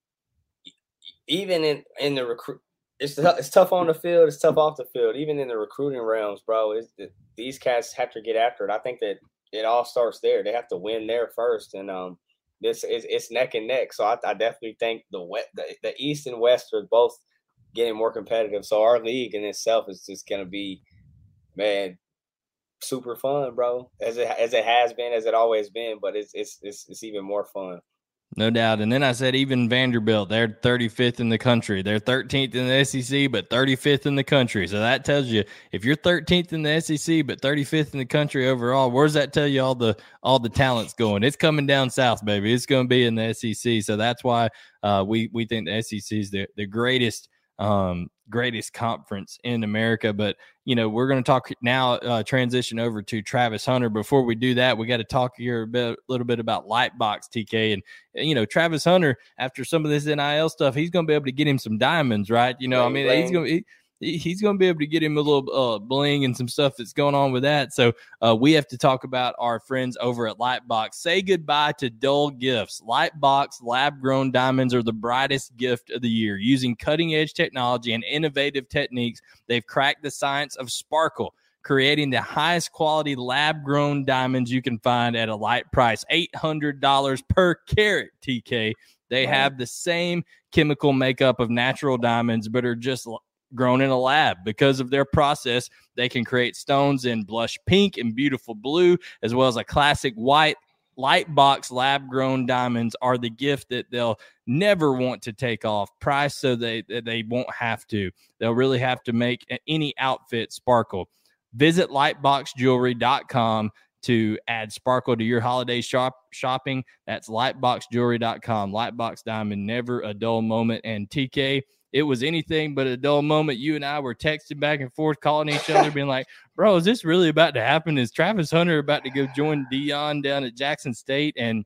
even in in the recruit, it's it's tough on the field, it's tough off the field. Even in the recruiting realms, bro, it's, it, these cats have to get after it. I think that it all starts there. They have to win there first, and um. This is it's neck and neck, so I, I definitely think the, west, the the East and West are both getting more competitive. So our league in itself is just going to be, man, super fun, bro. As it as it has been, as it always been, but it's it's it's, it's even more fun. No doubt. And then I said even Vanderbilt, they're thirty-fifth in the country. They're thirteenth in the S E C, but thirty-fifth in the country. So that tells you if you're thirteenth in the S E C, but thirty-fifth in the country overall, where does that tell you all the all the talent's going? It's coming down south, baby. It's going to be in the S E C. So that's why uh, we we think the S E C is the, the greatest um, greatest conference in America. But, you know, we're going to talk now, uh, transition over to Travis Hunter. Before we do that, we got to talk here a bit, a little bit about Lightbox, T K. And, you know, Travis Hunter, after some of this N I L stuff, he's going to be able to get him some diamonds, right? You know, bling, I mean, bling. he's going to he, he's going to be able to get him a little uh, bling and some stuff that's going on with that. So uh, we have to talk about our friends over at Lightbox. Say goodbye to dull gifts. Lightbox lab-grown diamonds are the brightest gift of the year. Using cutting-edge technology and innovative techniques, they've cracked the science of sparkle, creating the highest quality lab-grown diamonds you can find at a light price, eight hundred dollars per carat, T K. They wow. have the same chemical makeup of natural diamonds, but are just grown in a lab. Because of their process, they can create stones in blush pink and beautiful blue, as well as a classic white. Lightbox lab-grown diamonds are the gift that they'll never want to take off price, so they they won't have to. They'll really have to make any outfit sparkle. Visit lightbox jewelry dot com to add sparkle to your holiday shop shopping. That's lightbox jewelry dot com. Lightbox diamond, never a dull moment. And T K, it was anything but a dull moment. You and I were texting back and forth, calling each other, being like, bro, is this really about to happen? Is Travis Hunter about to go join Deion down at Jackson State? And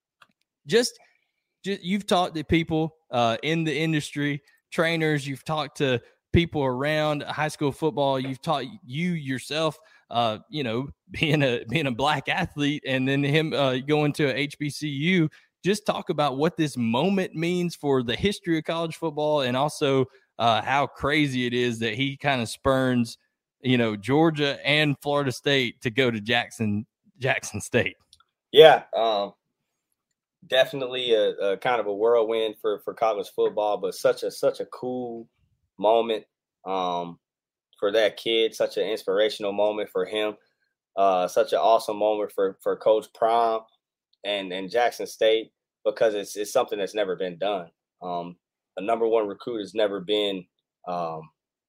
just, just you've talked to people uh, in the industry, trainers, you've talked to people around high school football, you've taught you yourself, uh, you know, being a being a black athlete, and then him uh, going to a H B C U. Just talk about what this moment means for the history of college football, and also uh, how crazy it is that he kind of spurns, you know, Georgia and Florida State to go to Jackson Jackson State. Yeah, um, definitely a, a kind of a whirlwind for for college football, but such a such a cool moment um, for that kid, such an inspirational moment for him, uh, such an awesome moment for for Coach Prime and and Jackson State, because it's it's something that's never been done. Um, a number one recruit has never been um,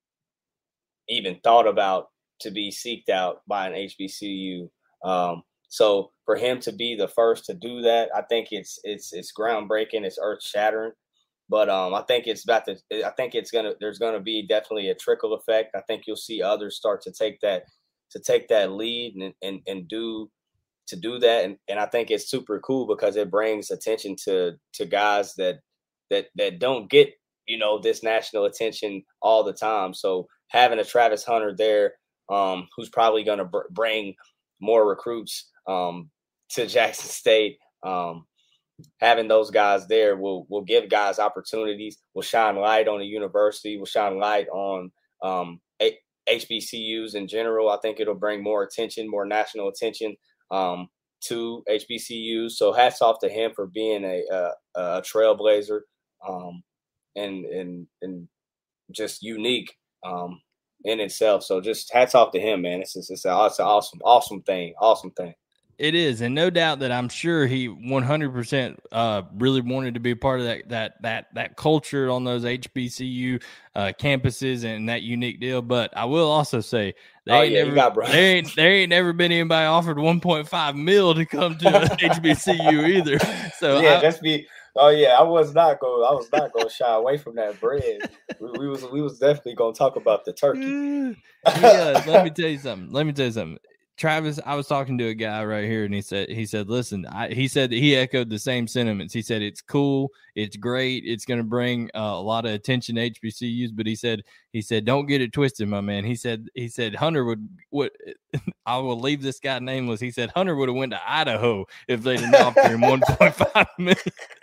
even thought about to be seeked out by an H B C U. Um, so for him to be the first to do that, I think it's it's it's groundbreaking, it's earth shattering. But um, I think it's about to. I think it's gonna. There's gonna be definitely a trickle effect. I think you'll see others start to take that to take that lead and and, and do to do that. And, and I think it's super cool because it brings attention to to guys that that that don't get, you know, this national attention all the time. So having a Travis Hunter there, um, who's probably gonna br- bring more recruits um, to Jackson State. Um, Having those guys there will will give guys opportunities, will shine light on the university, will shine light on um, H B C Us in general. I think it'll bring more attention, more national attention um, to H B C Us. So hats off to him for being a a, a trailblazer um, and and and just unique um, in itself. So just hats off to him, man. It's just, it's, a, it's an awesome, awesome thing, awesome thing. It is, and no doubt that I'm sure he one hundred percent uh, really wanted to be part of that that that that culture on those H B C U uh, campuses and that unique deal. But I will also say they oh, ain't yeah, never got, there ain't there ain't never been anybody offered one point five mil to come to H B C U either. So yeah, I, just be. Oh yeah, I was not going. I was not going to shy away from that bread. We, we was we was definitely going to talk about the turkey. Yeah, let me tell you something. Let me tell you something. Travis, I was talking to a guy right here, and he said, he said, listen, I, he said that he echoed the same sentiments. He said, it's cool. It's great. It's going to bring uh, a lot of attention to H B C Us, but he said, he said, don't get it twisted, my man. He said, he said, Hunter would, would, I will leave this guy nameless. He said, Hunter would have went to Idaho if they didn't offer him one point five million.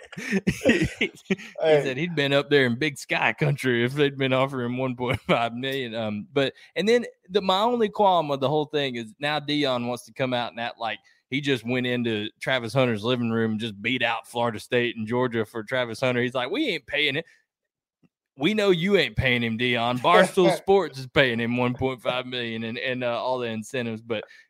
he, he hey. said he'd been up there in Big Sky country if they'd been offering one point five million. Um, but and then the my only qualm of the whole thing is now Deion wants to come out and act like he just went into Travis Hunter's living room and just beat out Florida State and Georgia for Travis Hunter. He's like, we ain't paying it. We know you ain't paying him, Deion. Barstool Sports is paying him one point five million and and uh, all the incentives. But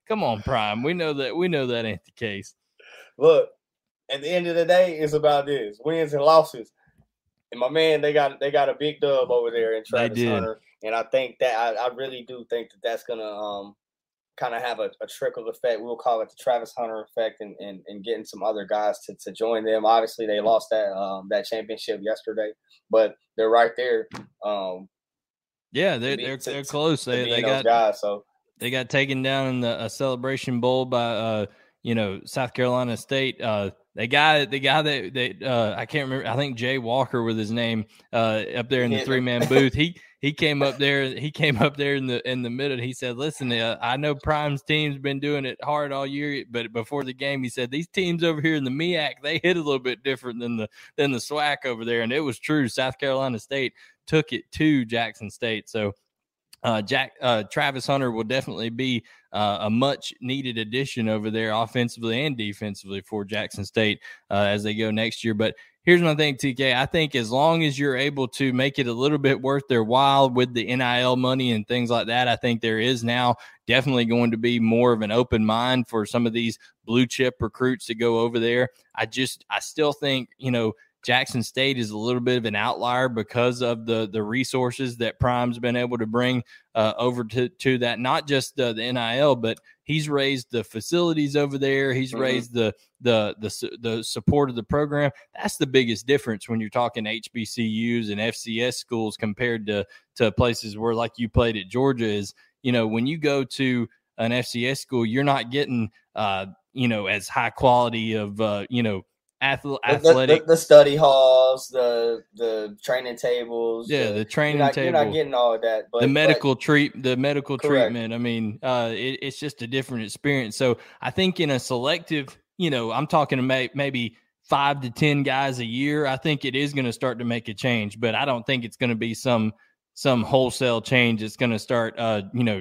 Come on, Prime. We know that. We know that ain't the case. Look, at the end of the day, it's about this wins and losses. And my man, they got they got a big dub over there in Travis Hunter, and I think that I, I really do think that that's gonna um kind of have a, a trickle effect. We'll call it the Travis Hunter effect, and and, and getting some other guys to, to join them. Obviously, they lost that um that championship yesterday, but they're right there. Um, yeah, they're they're, to, they're close. To, they to they got guys, so they got taken down in the a Celebration Bowl by uh you know South Carolina State. Uh, the guy the guy that that uh I can't remember. I think Jay Walker with his name uh up there in the three man booth. He he came up there. He came up there in the in the middle. He said, "Listen, uh, I know Prime's team's been doing it hard all year, but before the game, he said these teams over here in the M E A C they hit a little bit different than the than the SWAC over there." And it was true. South Carolina State took it to Jackson State. So. Uh, Jack uh, Travis Hunter will definitely be uh, a much needed addition over there offensively and defensively for Jackson State uh, as they go next year. But here's my thing, T K. I think as long as you're able to make it a little bit worth their while with the N I L money and things like that, I think there is now definitely going to be more of an open mind for some of these blue chip recruits to go over there. I just, I still think, you know, Jackson State is a little bit of an outlier because of the the resources that Prime's been able to bring uh, over to, to that, not just uh, the N I L, but he's raised the facilities over there. He's mm-hmm. raised the, the the the support of the program. That's the biggest difference when you're talking H B C Us and F C S schools compared to, to places where like you played at Georgia is, you know, when you go to an F C S school, you're not getting, uh, you know, as high quality of, uh, you know, athletic, the, the, the study halls, the the training tables, yeah, the, the training you're not, table. You're not getting all of that, but the medical but, treat, the medical correct. treatment. I mean, uh, it, it's just a different experience. So I think in a selective, you know, I'm talking about maybe five to ten guys a year. I think it is going to start to make a change, but I don't think it's going to be some some wholesale change. It's going to start, uh, you know.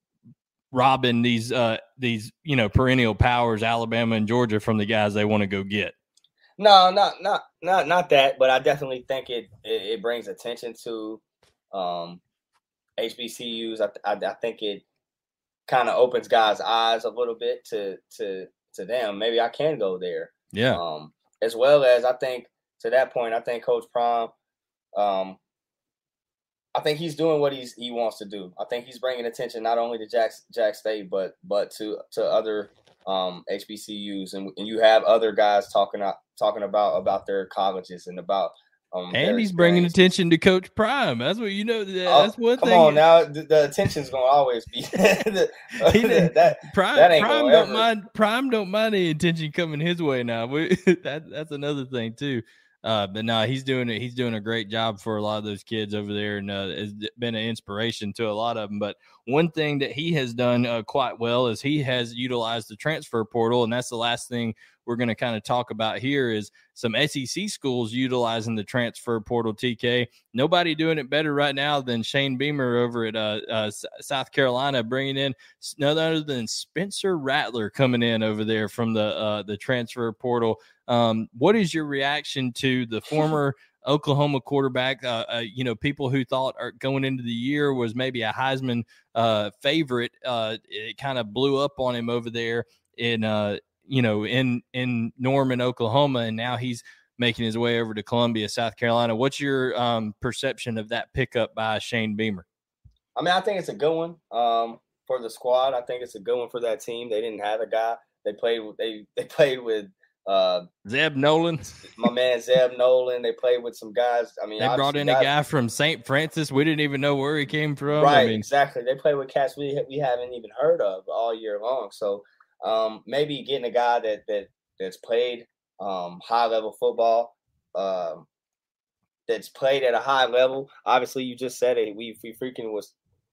robbing these uh these you know perennial powers, Alabama and Georgia, from the guys they want to go get. No, not not not not that, but I definitely think it it, it brings attention to um, H B C Us. I, I, I think it kind of opens guys' eyes a little bit to to to them. Maybe I can go there. Yeah. Um, as well as I think to that point, I think Coach Prime, um, I think he's doing what he's he wants to do. I think he's bringing attention not only to Jack Jack State, but but to to other um, H B C Us, and, and you have other guys talking out. talking about about their colleges and about um and he's bringing attention to Coach Prime. That's what you know. That's oh, one come thing. Come on now, the, the attention's gonna always be the, he, that, Prime. That ain't Prime don't ever. mind. Prime don't mind any attention coming his way now. We, that that's another thing too. Uh, but no, he's doing it. He's doing a great job for a lot of those kids over there, and uh, has been an inspiration to a lot of them. But one thing that he has done uh, quite well is he has utilized the transfer portal, and that's the last thing we're going to kind of talk about here is some S E C schools utilizing the transfer portal. T K, nobody doing it better right now than Shane Beamer over at uh, uh, South Carolina, bringing in none other than Spencer Rattler coming in over there from the uh, the transfer portal. Um, what is your reaction to the former Oklahoma quarterback? Uh, uh, you know, people who thought are going into the year was maybe a Heisman uh, favorite. Uh, it kind of blew up on him over there in, uh, you know, in in Norman, Oklahoma, and now he's making his way over to Columbia, South Carolina. What's your um, perception of that pickup by Shane Beamer? I mean, I think it's a good one um, for the squad. I think it's a good one for that team. They didn't have a guy. They played with they they played with. Uh, Zeb Nolan, my man Zeb Nolan. They played with some guys. I mean, they brought in guys, a guy from Saint Francis. We didn't even know where he came from. Right, I mean, exactly. They play with cats we we haven't even heard of all year long. So um, maybe getting a guy that that that's played um, high level football, um, that's played at a high level. Obviously, you just said it. We we freaking was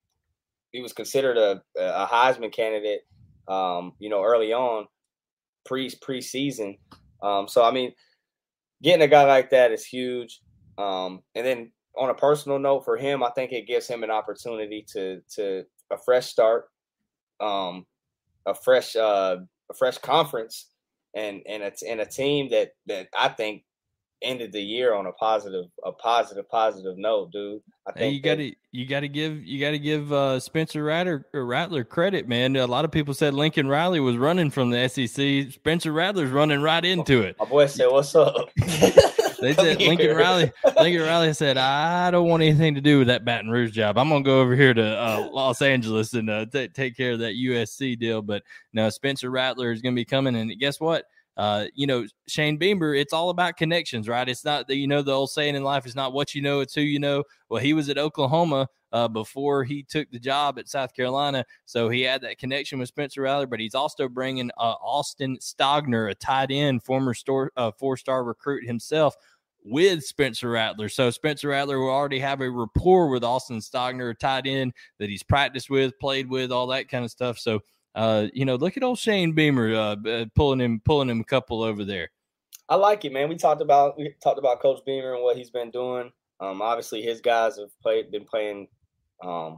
he was considered a a Heisman candidate. Um, you know, early on. pre preseason. Um, so I mean, getting a guy like that is huge. Um, and then on a personal note for him, I think it gives him an opportunity to to a fresh start, um, a fresh uh, a fresh conference, and and a and a team that that I think ended the year on a positive, a positive, positive note, dude. I think hey, you got to you got to give you got to give uh, Spencer Rattler, Rattler credit, man. A lot of people said Lincoln Riley was running from the S E C. Spencer Rattler's running right into it. My boy said, "What's up?" They said Lincoln Riley. Lincoln Riley said, "I don't want anything to do with that Baton Rouge job. I'm gonna go over here to uh, Los Angeles and uh, t- take care of that U S C deal." But no, Spencer Rattler is gonna be coming, and guess what? Uh, you know, Shane Beamer, it's all about connections, right? It's not that, you know, the old saying in life, it's not what you know, it's who you know. Well, he was at Oklahoma uh, before he took the job at South Carolina, so he had that connection with Spencer Rattler, but he's also bringing uh, Austin Stogner, a tight end, former store, uh, four-star recruit himself, with Spencer Rattler. So Spencer Rattler will already have a rapport with Austin Stogner, a tight end that he's practiced with, played with, all that kind of stuff. So, Uh, you know, look at old Shane Beamer uh, pulling him, pulling him a couple over there. I like it, man. We talked about we talked about Coach Beamer and what he's been doing. Um, obviously, his guys have played, been playing, um,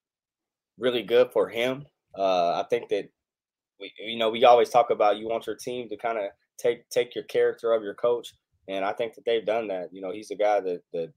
really good for him. Uh, I think that we, you know, we always talk about you want your team to kind of take take your character of your coach, and I think that they've done that. You know, he's a guy that that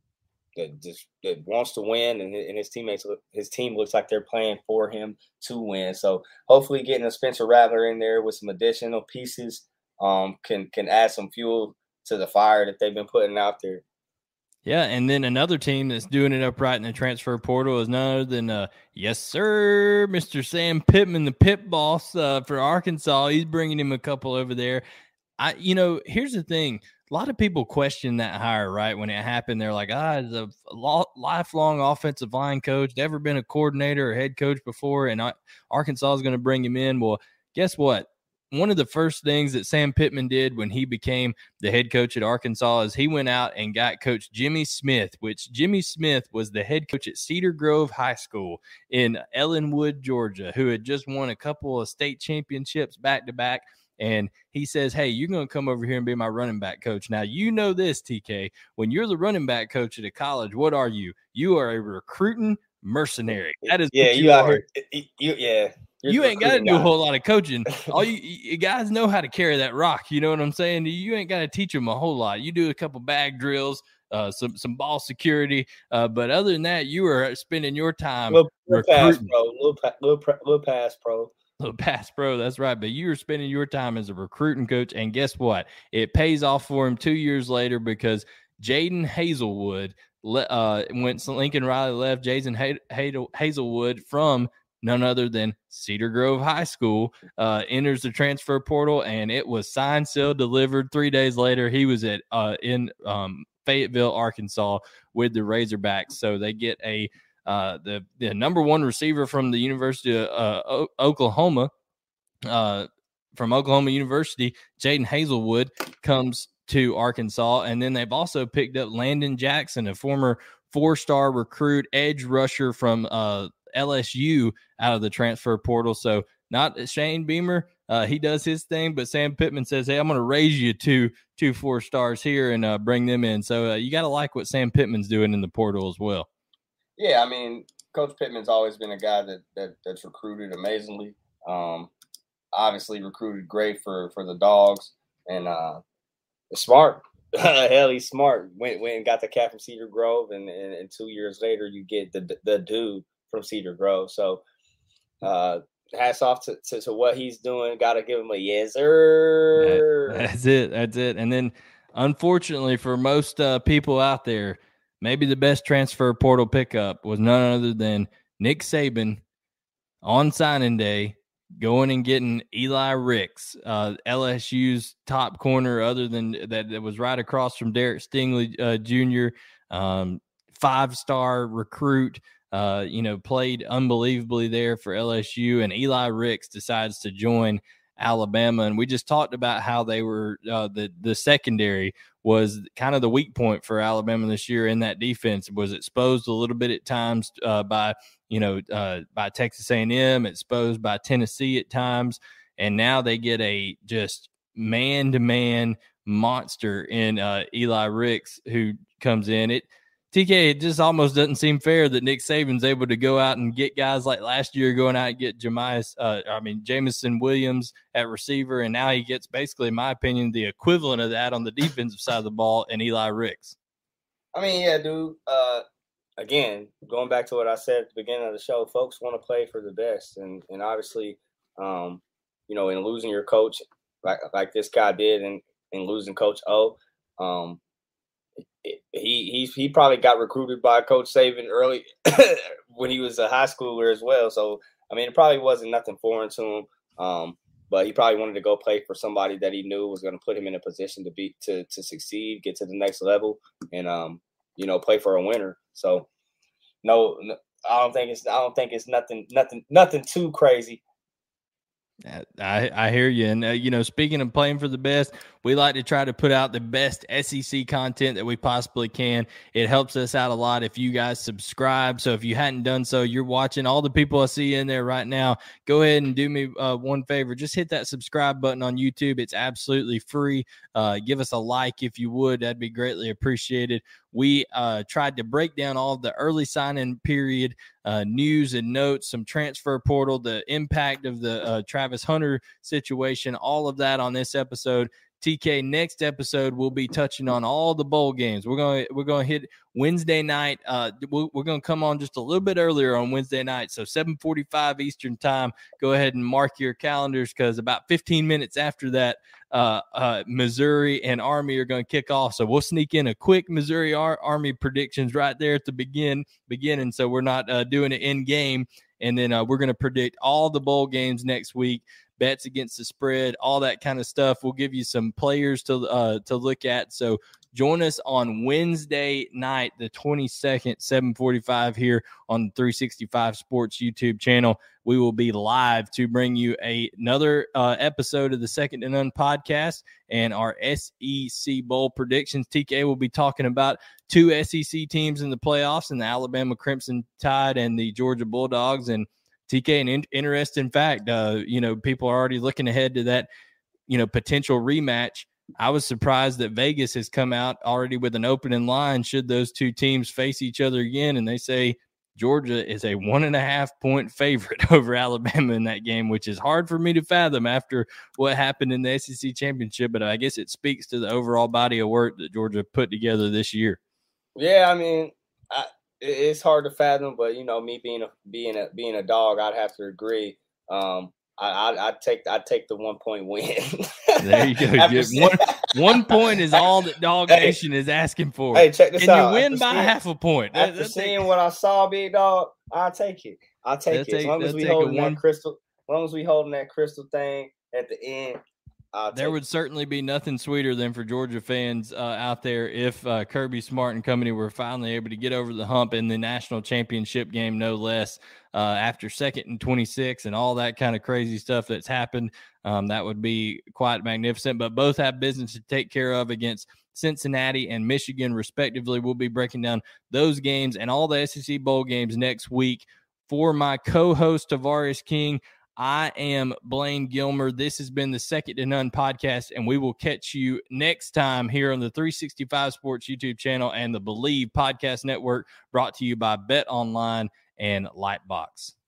that just that wants to win, and, and his teammates, his team looks like they're playing for him to win. So hopefully, getting a Spencer Rattler in there with some additional pieces um, can can add some fuel to the fire that they've been putting out there. Yeah, and then another team that's doing it upright in the transfer portal is none other than, uh, yes, sir, Mister Sam Pittman, the pit boss uh, for Arkansas. He's bringing him a couple over there. I, you know, here's the thing. A lot of people question that hire, right? When it happened, they're like, ah, he's a lifelong offensive line coach, never been a coordinator or head coach before, and Arkansas is going to bring him in. Well, guess what? One of the first things that Sam Pittman did when he became the head coach at Arkansas is he went out and got Coach Jimmy Smith, which Jimmy Smith was the head coach at Cedar Grove High School in Ellenwood, Georgia, who had just won a couple of state championships back-to-back. And he says, hey, you're going to come over here and be my running back coach. Now, you know this, T K. When you're the running back coach at a college, what are you? You are a recruiting mercenary. That is yeah, what you, you are. out here. You, yeah. You ain't got to do a whole lot of coaching. All you, you guys know how to carry that rock. You know what I'm saying? You ain't got to teach them a whole lot. You do a couple bag drills, uh, some some ball security. Uh, but other than that, you are spending your time little, little recruiting. Pass, bro. Little, little, little pass, pro. Little pass pro, that's right. But you were spending your time as a recruiting coach, and guess what? It pays off for him two years later because Jaden Hazelwood, uh, when Lincoln Riley left, Jaden Hazelwood from none other than Cedar Grove High School uh, enters the transfer portal, and it was signed, sealed, delivered. Three days later, he was at uh, in um, Fayetteville, Arkansas, with the Razorbacks. So they get a Uh, the, the number one receiver from the University of uh, o- Oklahoma, uh, from Oklahoma University, Jaden Hazelwood, comes to Arkansas. And then they've also picked up Landon Jackson, a former four-star recruit, edge rusher from uh, L S U out of the transfer portal. So not Shane Beamer. Uh, he does his thing, but Sam Pittman says, hey, I'm going to raise you two, two four stars here and uh, bring them in. So uh, you got to like what Sam Pittman's doing in the portal as well. Yeah, I mean, Coach Pittman's always been a guy that, that that's recruited amazingly. Um, obviously recruited great for, for the Dogs, and uh, smart. Hell, he's smart. Went went and got the cat from Cedar Grove, and, and, and two years later, you get the the dude from Cedar Grove. So, uh, hats off to, to, to what he's doing. Got to give him a yes, sir. That, that's it. That's it. And then, unfortunately, for most uh, people out there, maybe the best transfer portal pickup was none other than Nick Saban on signing day going and getting Eli Ricks, uh, L S U's top corner, other than that, that was right across from Derek Stingley uh, Junior, um, five-star recruit, uh, you know, played unbelievably there for L S U, and Eli Ricks decides to join Alabama. And we just talked about how they were uh, the the secondary was kind of the weak point for Alabama this year in that defense. It was exposed a little bit at times uh, by you know uh, by Texas A and M, exposed by Tennessee at times, and now they get a just man to man monster in uh, Eli Ricks who comes in. It T K, it just almost doesn't seem fair that Nick Saban's able to go out and get guys like last year going out and get Jamias, uh, I mean, Jameson Williams at receiver, and now he gets basically, in my opinion, the equivalent of that on the defensive side of the ball, and Eli Ricks. I mean, yeah, dude. Uh, again, going back to what I said at the beginning of the show, folks want to play for the best, and and obviously, um, you know, in losing your coach like like this guy did, and and losing Coach O, um. He he he probably got recruited by Coach Saban early when he was a high schooler as well. So I mean, it probably wasn't nothing foreign to him. Um, but he probably wanted to go play for somebody that he knew was going to put him in a position to be to to succeed, get to the next level, and um, you know, play for a winner. So no, no I don't think it's I don't think it's nothing nothing nothing too crazy. I, I hear you. And, uh, you know, speaking of playing for the best, we like to try to put out the best S E C content that we possibly can. It helps us out a lot if you guys subscribe. So if you hadn't done so, you're watching all the people I see in there right now. Go ahead and do me uh, one favor. Just hit that subscribe button on YouTube. It's absolutely free. Uh, give us a like if you would. That'd be greatly appreciated. We uh, tried to break down all of the early sign-in period uh, news and notes, some transfer portal, the impact of the uh, Travis Hunter situation, all of that on this episode. T K, next episode we'll be touching on all the bowl games. We're going to we're going to hit Wednesday night. Uh, we're, we're going to come on just a little bit earlier on Wednesday night, so seven forty-five Eastern time. Go ahead and mark your calendars because about fifteen minutes after that, uh, uh, Missouri and Army are going to kick off. So we'll sneak in a quick Missouri Ar- Army predictions right there at the begin beginning. So we're not uh, doing it in game, and then uh, we're going to predict all the bowl games next week. Bets against the spread, all that kind of stuff. We'll give you some players to uh, to look at. So join us on Wednesday night, the twenty-second, seven forty-five here on the three sixty-five Sports YouTube channel. We will be live to bring you a, another uh, episode of the Second to None podcast and our S E C Bowl predictions. T K will be talking about two S E C teams in the playoffs, and the Alabama Crimson Tide and the Georgia Bulldogs. And T K, an in- interesting fact, uh, you know, people are already looking ahead to that, you know, potential rematch. I was surprised that Vegas has come out already with an opening line should those two teams face each other again, and they say Georgia is a one and a half point favorite over Alabama in that game, which is hard for me to fathom after what happened in the S E C championship, but I guess it speaks to the overall body of work that Georgia put together this year. Yeah, I mean, I – it's hard to fathom, but you know, me being a being a being a dog, I'd have to agree. Um, I I I'd take I'd take the one point win. There you go. one one point is all that Dog hey, Nation is asking for. Hey, check this and out. And you win after by seeing, half a point. After That's seeing a, what I saw, big dog, I'll take it. I'll take it. As long as we holding that crystal, as long as we holding that crystal thing at the end. I'll there would certainly be nothing sweeter than for Georgia fans uh, out there if uh, Kirby Smart and company were finally able to get over the hump in the national championship game, no less, uh, after second and twenty-six and all that kind of crazy stuff that's happened. Um, that would be quite magnificent, but both have business to take care of against Cincinnati and Michigan, respectively. We'll be breaking down those games and all the S E C bowl games next week. For my co-host, Tavares King, I am Blaine Gilmer. This has been the Second to None podcast, and we will catch you next time here on the three sixty-five Sports YouTube channel and the Believe Podcast Network, brought to you by Bet Online and Lightbox.